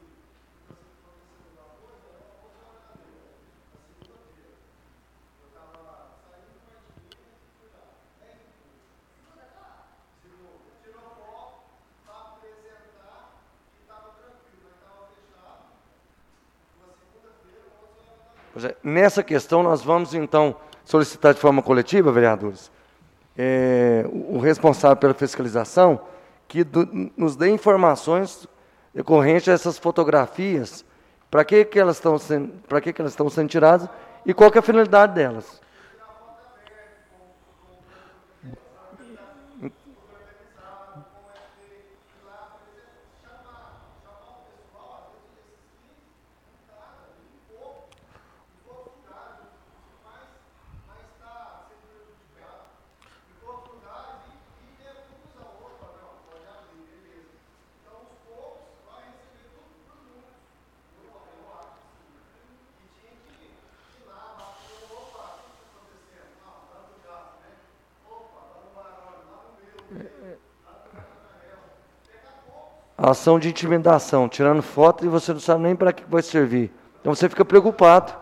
Nessa questão, nós vamos, então, solicitar de forma coletiva, vereadores, é, o responsável pela fiscalização, que do, nos dê informações decorrentes a essas fotografias, para que, que elas estão sendo, para que, que elas estão sendo tiradas e qual que é a finalidade delas. Ação de intimidação, tirando foto e você não sabe nem para que vai servir. Então você fica preocupado.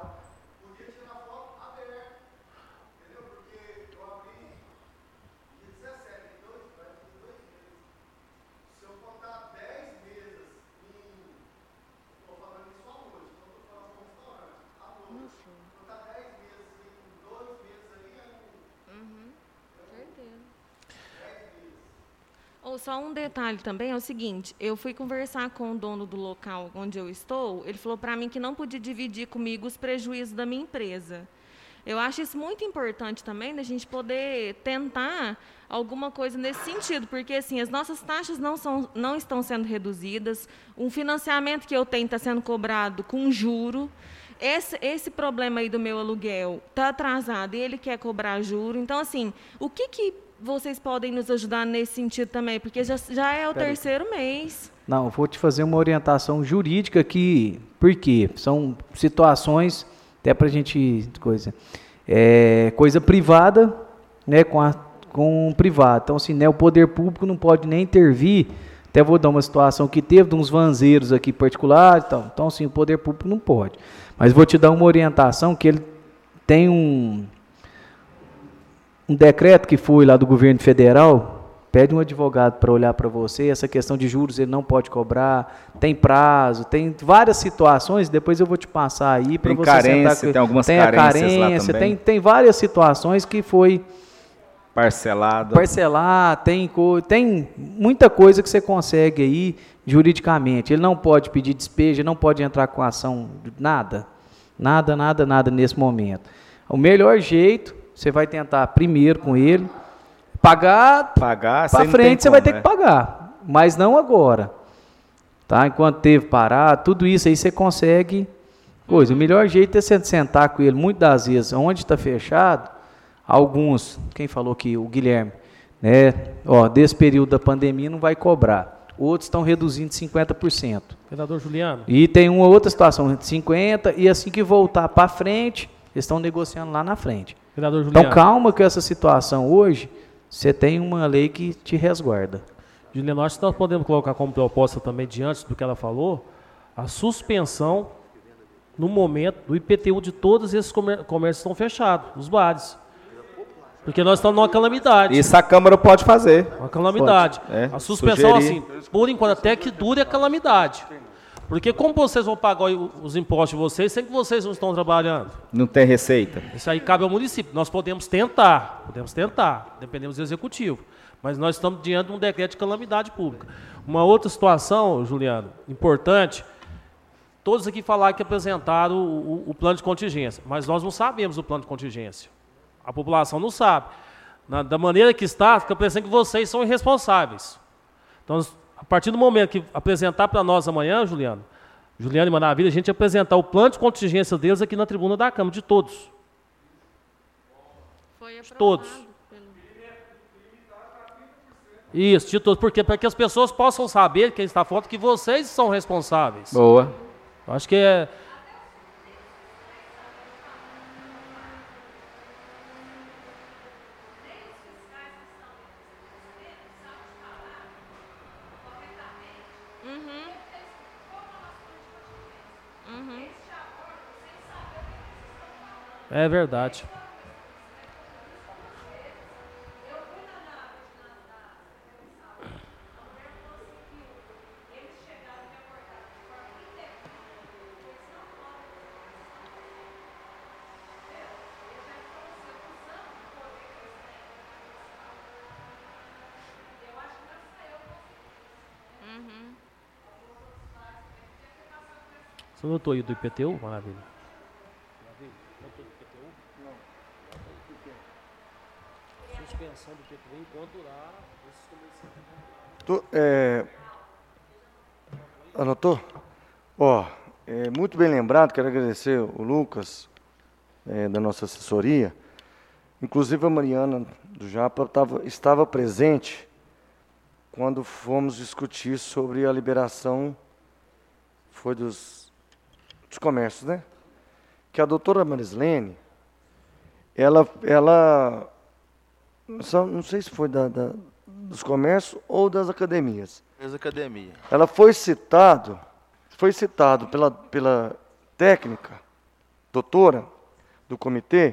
Ou só um detalhe também, é o seguinte, eu fui conversar com o dono do local onde eu estou, ele falou para mim que não podia dividir comigo os prejuízos da minha empresa. Eu acho isso muito importante também, da gente poder tentar alguma coisa nesse sentido, porque assim, as nossas taxas não, são, não estão sendo reduzidas, um financiamento que eu tenho está sendo cobrado com juro, esse, esse problema aí do meu aluguel está atrasado e ele quer cobrar juro, então assim, o que que vocês podem nos ajudar nesse sentido também? Porque já, já é o Pera terceiro aí. mês. Não, eu vou te fazer uma orientação jurídica aqui. Por quê? São situações, até para a gente... Coisa, é, coisa privada, né, com, a, com privado. Então, assim, né, o poder público não pode nem intervir. Até vou dar uma situação que teve de uns vanzeiros aqui particulares. Então, então, assim, o poder público não pode. Mas vou te dar uma orientação que ele tem um... Um decreto que foi lá do governo federal, pede um advogado para olhar para você, essa questão de juros ele não pode cobrar, tem prazo, tem várias situações, depois eu vou te passar aí para você carência, sentar. Tem algumas tem carências carência, lá também. Tem, tem várias situações que foi... Parcelado. Parcelar, tem, tem muita coisa que você consegue aí juridicamente. Ele não pode pedir despejo, ele não pode entrar com ação, nada, nada, nada, nada nesse momento. O melhor jeito... Você vai tentar primeiro com ele, pagar, pagar para frente você como, vai ter né? que pagar, mas não agora. Tá? Enquanto teve parado, tudo isso aí você consegue. Coisa. O melhor jeito é você sentar com ele, muitas das vezes, onde está fechado, alguns, quem falou aqui, o Guilherme, né? Ó, desse período da pandemia não vai cobrar. Outros estão reduzindo cinquenta por cento. Vereador Juliano. E tem uma outra situação, cinquenta por cento, e assim que voltar para frente, eles estão negociando lá na frente. Vereador Juliano. Então, calma com essa situação hoje, você tem uma lei que te resguarda. Juliano, acho que nós podemos colocar como proposta também, diante do que ela falou, a suspensão, no momento, do I P T U de todos esses comér comércios que estão fechados, os bares. Porque nós estamos numa calamidade. Isso a Câmara pode fazer. Uma calamidade. É, a suspensão, sugerir. assim, por enquanto, até que dure a calamidade. Porque como vocês vão pagar os impostos de vocês, sem que vocês não estão trabalhando? Não tem receita. Isso aí cabe ao município. Nós podemos tentar, podemos tentar, dependemos do executivo. Mas nós estamos diante de um decreto de calamidade pública. Uma outra situação, Juliano, importante, todos aqui falaram que apresentaram o, o, o plano de contingência, mas nós não sabemos o plano de contingência. A população não sabe. Na, da maneira que está, fica parecendo que vocês são irresponsáveis. Então, a partir do momento que apresentar para nós amanhã, Juliano, Juliano e Maravilha, a gente apresentar o plano de contingência deles aqui na tribuna da Câmara, de todos. Foi aprovado. De todos. Pelo... Isso, de todos. Porque para que as pessoas possam saber, quem está falando, que vocês são responsáveis. Boa. Eu acho que é... É verdade. Você notou aí do I P T U? Maravilha. Suspensão do I P T U enquanto durar esses Tu, é, anotou? Ó, é, muito bem lembrado, quero agradecer o Lucas, é, da nossa assessoria. Inclusive a Mariana do Japa tava, estava presente quando fomos discutir sobre a liberação, foi dos, dos comércios, né? Que a doutora Marislene, ela, ela só, não sei se foi da, da, dos comércios ou das academias. Das academias. Ela foi citado, foi citado pela, pela técnica, doutora do comitê.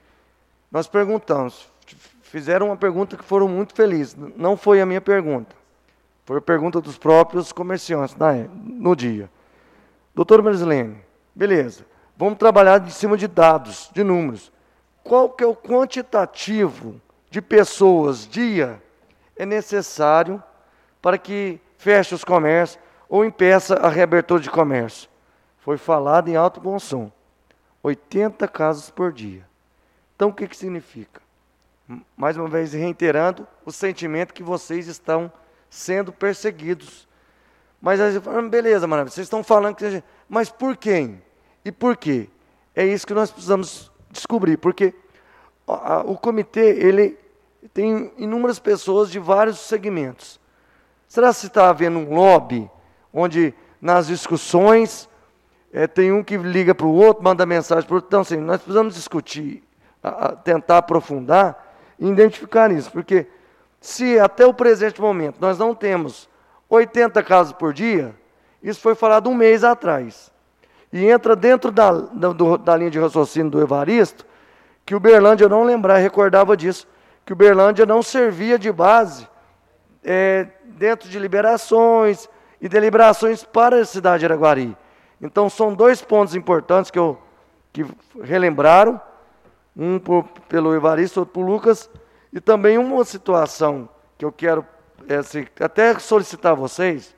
Nós perguntamos, fizeram uma pergunta que foram muito felizes. Não foi a minha pergunta, foi a pergunta dos próprios comerciantes né, no dia. Doutora Marislene, beleza, vamos trabalhar em cima de dados, de números. Qual que é o quantitativo de pessoas dia é necessário para que feche os comércios ou impeça a reabertura de comércio? Foi falado em alto bom som. oitenta casos por dia. Então, o que, que significa? Mais uma vez, reiterando o sentimento que vocês estão sendo perseguidos. Mas aí você fala, beleza, maravilha, vocês estão falando que... Mas por quem? E por quê? É isso que nós precisamos descobrir, porque a, o comitê, ele tem inúmeras pessoas de vários segmentos. Será que está havendo um lobby, onde nas discussões, é, tem um que liga para o outro, manda mensagem para o outro? Então, assim, nós precisamos discutir, a, a, tentar aprofundar e identificar isso, porque se até o presente momento nós não temos oitenta casos por dia, isso foi falado um mês atrás. E entra dentro da, da, do, da linha de raciocínio do Evaristo, que o Uberlândia, eu não lembrava, recordava disso, que o Uberlândia não servia de base é, dentro de liberações e deliberações para a cidade de Araguari. Então, são dois pontos importantes que, eu, que relembraram, um por, pelo Evaristo, outro por Lucas, e também uma situação que eu quero é, assim, até solicitar a vocês,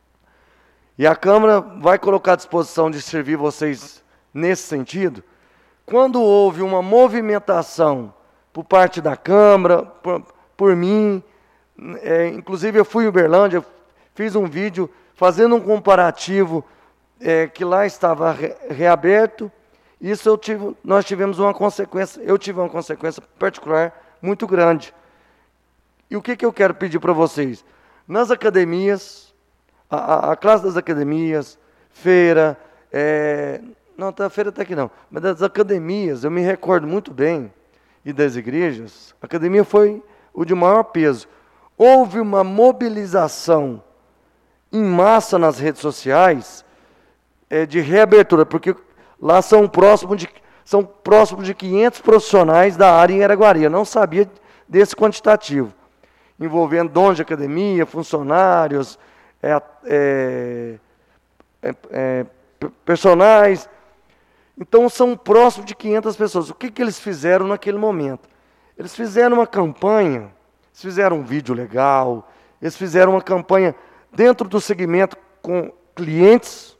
e a Câmara vai colocar à disposição de servir vocês nesse sentido, quando houve uma movimentação por parte da Câmara, por, por mim, é, inclusive eu fui em Uberlândia, fiz um vídeo fazendo um comparativo, é, que lá estava re, reaberto, isso eu tive, nós tivemos uma consequência, eu tive uma consequência particular muito grande. E o que, que eu quero pedir para vocês? Nas academias, a, a, a classe das academias, feira, é, não, tá, feira até que não, mas das academias, eu me recordo muito bem, e das igrejas, a academia foi o de maior peso. houve uma mobilização em massa nas redes sociais é, de reabertura, porque lá são próximos de, são próximos de quinhentos profissionais da área em Araguari. Eu não sabia desse quantitativo, envolvendo donos de academia, funcionários, é, é, é, é, personagens. Então, são próximos de quinhentas pessoas. O que, que eles fizeram naquele momento? Eles fizeram uma campanha, eles fizeram um vídeo legal, eles fizeram uma campanha dentro do segmento com clientes,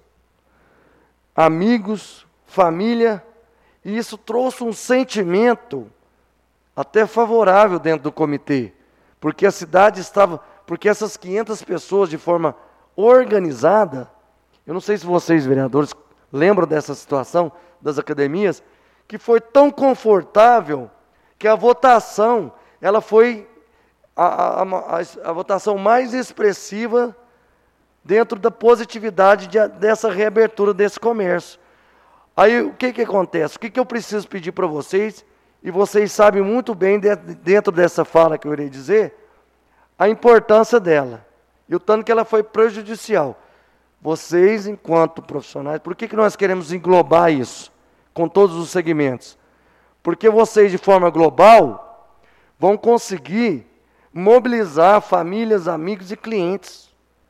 amigos, família, e isso trouxe um sentimento até favorável dentro do comitê, porque a cidade estava, porque essas quinhentas pessoas de forma organizada, eu não sei se vocês, vereadores, lembram dessa situação das academias, que foi tão confortável que a votação, ela foi a, a, a, a votação mais expressiva dentro da positividade de, dessa reabertura desse comércio. Aí, o que que acontece? O que que eu preciso pedir para vocês, e vocês sabem muito bem, de, dentro dessa fala que eu irei dizer, a importância dela, e o tanto que ela foi prejudicial. Vocês, enquanto profissionais, por que que nós queremos englobar isso, com todos os segmentos? Porque vocês, de forma global, vão conseguir mobilizar famílias, amigos e clientes.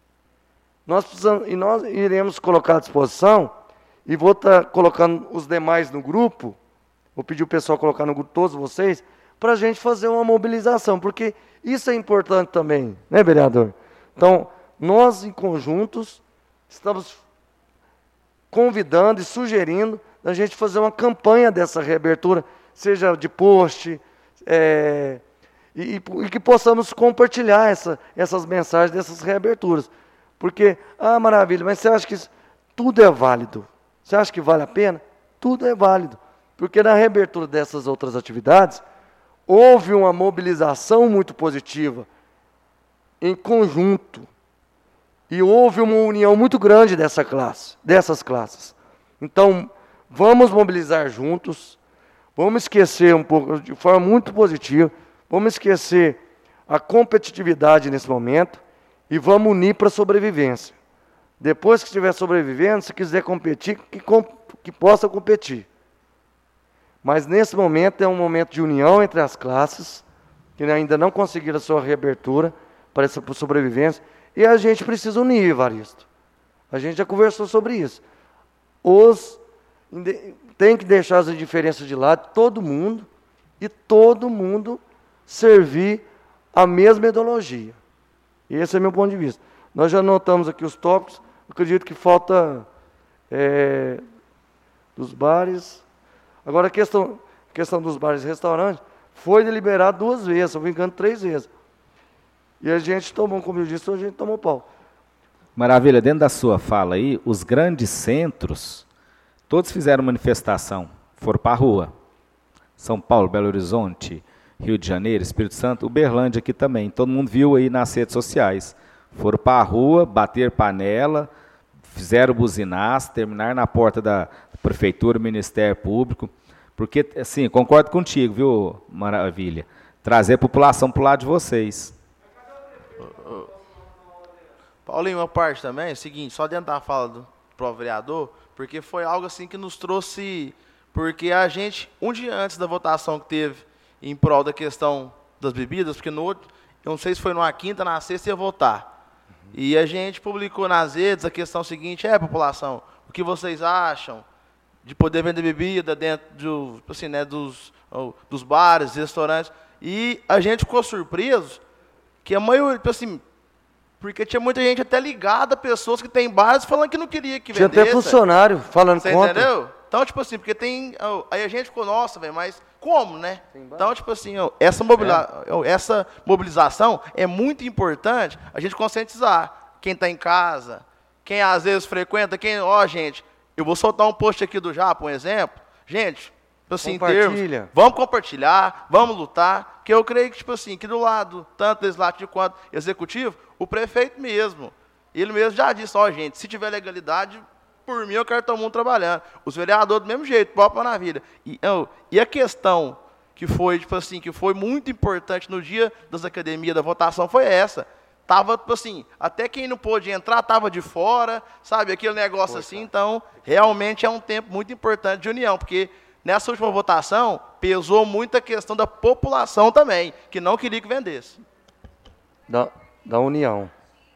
Nós precisamos, e nós iremos colocar à disposição, e vou estar colocando os demais no grupo, vou pedir o pessoal colocar no grupo, todos vocês, para a gente fazer uma mobilização, porque isso é importante também, né, vereador? Então, nós, em conjuntos, estamos convidando e sugerindo a gente fazer uma campanha dessa reabertura, seja de post, é, e, e que possamos compartilhar essa, essas mensagens dessas reaberturas. Porque, ah, maravilha, mas você acha que isso, tudo é válido? Você acha que vale a pena? Tudo é válido. Porque na reabertura dessas outras atividades, houve uma mobilização muito positiva, em conjunto. E houve uma união muito grande dessa classe, dessas classes. Então, vamos mobilizar juntos, vamos esquecer um pouco, de forma muito positiva, vamos esquecer a competitividade nesse momento e vamos unir para a sobrevivência. Depois que estiver sobrevivendo, se quiser competir, que, comp que possa competir. Mas nesse momento é um momento de união entre as classes, que ainda não conseguiram a sua reabertura para essa sobrevivência, e a gente precisa unir, Evaristo. A gente já conversou sobre isso. Os, tem que deixar as diferenças de lado, todo mundo, e todo mundo servir a mesma ideologia. Esse é o meu ponto de vista. Nós já anotamos aqui os tópicos, acredito que falta é, dos bares. Agora, a questão, questão dos bares e restaurantes foi deliberado duas vezes, se não me engano, três vezes. E a gente tomou, como eu disse, a gente tomou pau. Maravilha, dentro da sua fala aí, os grandes centros, todos fizeram manifestação, foram para a rua. São Paulo, Belo Horizonte, Rio de Janeiro, Espírito Santo, Uberlândia aqui também. Todo mundo viu aí nas redes sociais. Foram para a rua, bater panela, fizeram buzinaço, terminaram na porta da Prefeitura, Ministério Público. Porque, assim, concordo contigo, viu, Maravilha? Trazer a população para o lado de vocês. Paulinho, uma parte também, é o seguinte, só dentro da fala do próprio vereador, porque foi algo assim que nos trouxe, porque a gente, um dia antes da votação que teve em prol da questão das bebidas, porque no outro, eu não sei se foi numa quinta, na sexta ia votar, uhum. E a gente publicou nas redes a questão seguinte, é, população, o que vocês acham de poder vender bebida dentro do, assim, né, dos, dos bares, restaurantes, e a gente ficou surpreso que a maioria, assim, porque tinha muita gente até ligada, pessoas que têm bares, falando que não queria que vendesse. Tinha até funcionário falando contra. Você entendeu? Então, tipo assim, porque tem... Aí a gente ficou, nossa, velho, mas como, né? Então, tipo assim, essa, mobila é. essa mobilização é muito importante a gente conscientizar quem está em casa, quem às vezes frequenta, quem... Ó, oh, gente, eu vou soltar um post aqui do Japa, um exemplo. Gente, assim, termos, vamos compartilhar, vamos lutar, que eu creio que, tipo assim, que do lado, tanto legislativo quanto executivo, o prefeito mesmo, ele mesmo já disse, ó, oh, gente, se tiver legalidade, por mim eu quero todo mundo trabalhando. Os vereadores do mesmo jeito, própria maravilha. E, oh, e a questão que foi, tipo assim, que foi muito importante no dia das academias da votação foi essa. Tava, tipo assim, até quem não pôde entrar estava de fora, sabe? Aquele negócio foi, assim. Cara. Então, realmente é um tempo muito importante de união, porque nessa última votação pesou muito a questão da população também, que não queria que vendesse. Da, da união.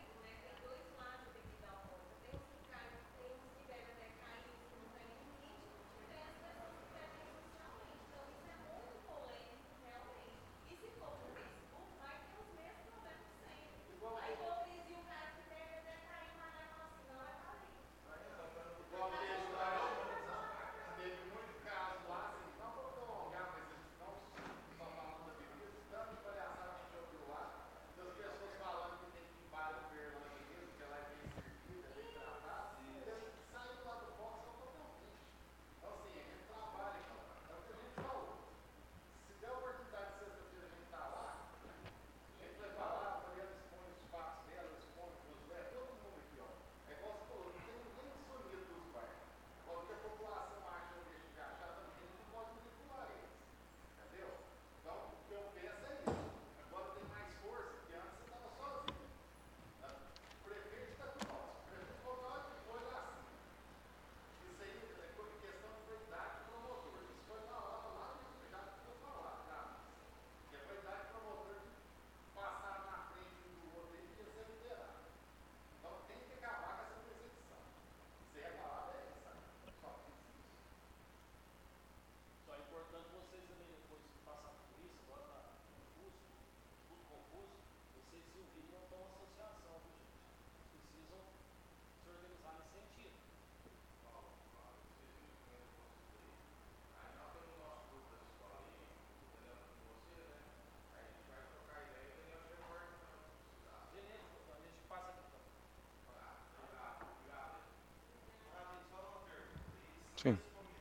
Sim.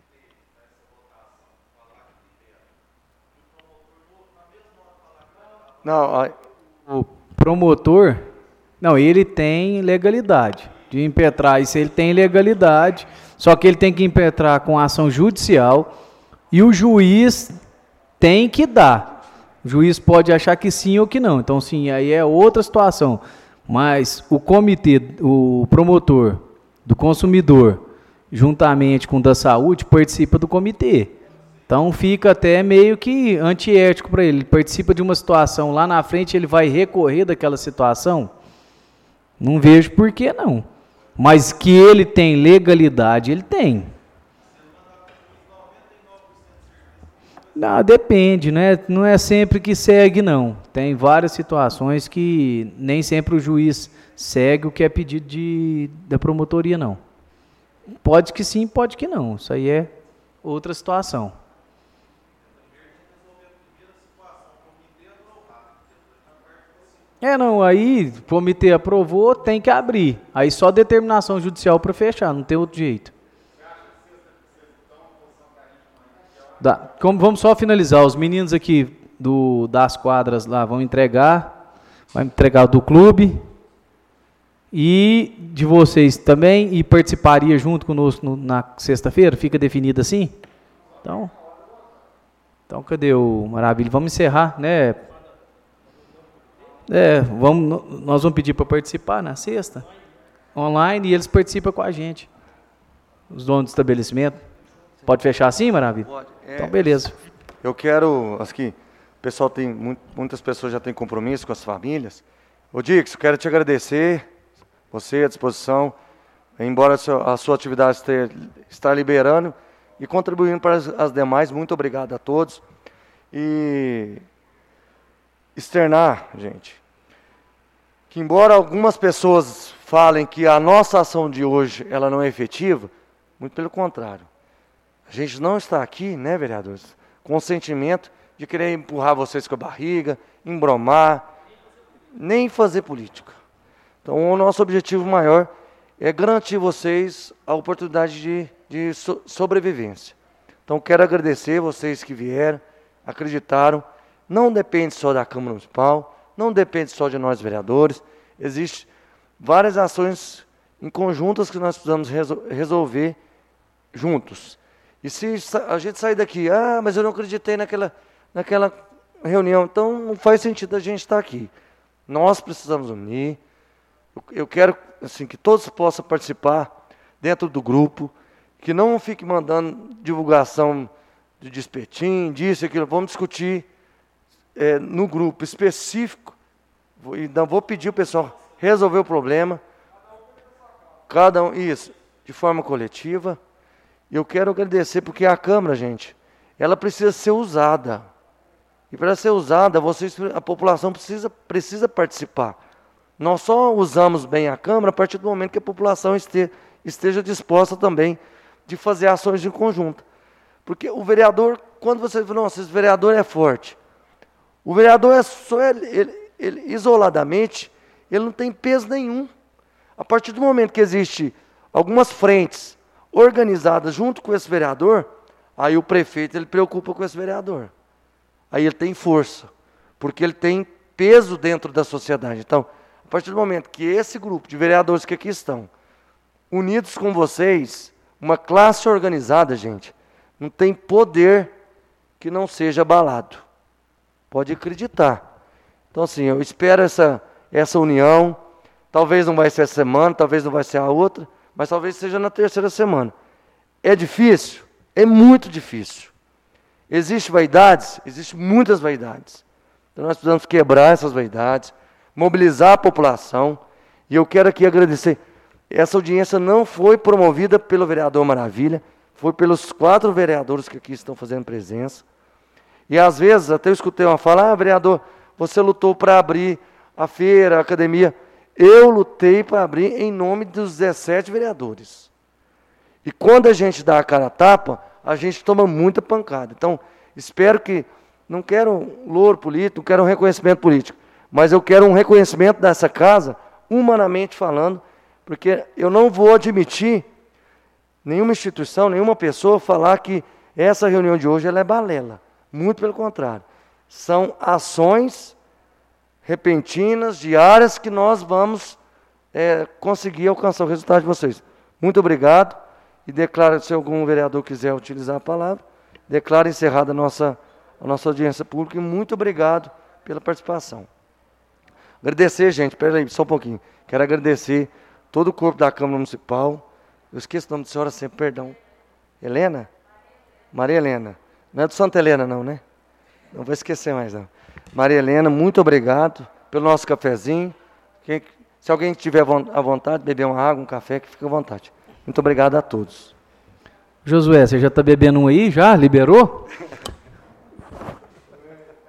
Não, a... O promotor, não, ele tem legalidade de impetrar, isso ele tem legalidade, só que ele tem que impetrar com ação judicial e o juiz tem que dar. O juiz pode achar que sim ou que não, então sim, aí é outra situação. Mas o comitê, o promotor do consumidor, juntamente com o da saúde, participa do comitê. Então fica até meio que antiético para ele. Ele participa de uma situação, lá na frente ele vai recorrer daquela situação? Não vejo por que não. Mas que ele tem legalidade, ele tem. Não, depende, né? Não é sempre que segue, não. Tem várias situações que nem sempre o juiz segue o que é pedido de, da promotoria, não. Pode que sim, pode que não. Isso aí é outra situação. É, não, aí o comitê aprovou, tem que abrir. Aí só determinação judicial para fechar, não tem outro jeito. Dá. Como, vamos só finalizar. Os meninos aqui do, das quadras lá vão entregar. Vai entregar do clube. E de vocês também. E participaria junto conosco no, na sexta-feira? Fica definido assim? Então, então, cadê o Maravilha? Vamos encerrar, né? É, vamos, nós vamos pedir para participar na sexta, online, e eles participam com a gente. Os donos do estabelecimento. Pode fechar assim, Maravilha? Pode. É, então, beleza. Eu quero, aqui, o pessoal tem, muitas pessoas já têm compromisso com as famílias. Ô, Dix, eu quero te agradecer, você à disposição, embora a sua, a sua atividade esteja, está liberando e contribuindo para as, as demais. Muito obrigado a todos. E externar, gente, que embora algumas pessoas falem que a nossa ação de hoje ela não é efetiva, muito pelo contrário. A gente não está aqui, né, vereadores, com o sentimento de querer empurrar vocês com a barriga, embromar, nem fazer política. Então, o nosso objetivo maior é garantir vocês a oportunidade de, de so, sobrevivência. Então, quero agradecer vocês que vieram, acreditaram. Não depende só da Câmara Municipal, não depende só de nós vereadores. Existem várias ações em conjuntas que nós precisamos resol- resolver juntos. E se a gente sair daqui, ah, mas eu não acreditei naquela, naquela reunião. Então, não faz sentido a gente estar aqui. Nós precisamos unir. Eu, eu quero assim, que todos possam participar dentro do grupo, que não fique mandando divulgação de despetim, disso, aquilo. Vamos discutir é, no grupo específico. Então, vou pedir o pessoal resolver o problema. Cada um, isso, de forma coletiva. E eu quero agradecer, porque a Câmara, gente, ela precisa ser usada. E para ser usada, vocês, a população precisa, precisa participar. Nós só usamos bem a Câmara a partir do momento que a população esteja, esteja disposta também de fazer ações em conjunto. Porque o vereador, quando você fala, nossa, esse vereador é forte. O vereador é só, ele, ele, ele, isoladamente, ele não tem peso nenhum. A partir do momento que existe algumas frentes organizadas junto com esse vereador, aí o prefeito ele preocupa com esse vereador. Aí ele tem força, porque ele tem peso dentro da sociedade. Então, a partir do momento que esse grupo de vereadores que aqui estão, unidos com vocês, uma classe organizada, gente, não tem poder que não seja abalado. Pode acreditar. Então, assim, eu espero essa, essa união. Talvez não vai ser essa semana, talvez não vai ser a outra, mas talvez seja na terceira semana. É difícil? É muito difícil. Existem vaidades? Existem muitas vaidades. Então nós precisamos quebrar essas vaidades, mobilizar a população. E eu quero aqui agradecer. Essa audiência não foi promovida pelo vereador Maravilha, foi pelos quatro vereadores que aqui estão fazendo presença. E às vezes, até eu escutei uma fala, ah, vereador, você lutou para abrir a feira, a academia. Eu lutei para abrir em nome dos dezessete vereadores. E quando a gente dá a cara a tapa, a gente toma muita pancada. Então, espero que, não quero um louro político, não quero um reconhecimento político, mas eu quero um reconhecimento dessa casa, humanamente falando, porque eu não vou admitir nenhuma instituição, nenhuma pessoa falar que essa reunião de hoje ela é balela. Muito pelo contrário. São ações repentinas, diárias, que nós vamos é, conseguir alcançar o resultado de vocês. Muito obrigado. E declaro, se algum vereador quiser utilizar a palavra, declaro encerrada a nossa, a nossa audiência pública. E muito obrigado pela participação. Agradecer, gente, espera aí, só um pouquinho. Quero agradecer todo o corpo da Câmara Municipal. Eu esqueço o nome da senhora sempre, perdão. Helena? Maria Helena. Não é do Santa Helena, não, né? Não vou esquecer mais, não. Maria Helena, muito obrigado pelo nosso cafezinho. Quem, se alguém tiver a vontade de beber uma água, um café, que fica à vontade. Muito obrigado a todos. Josué, você já está bebendo um aí? Já? Liberou?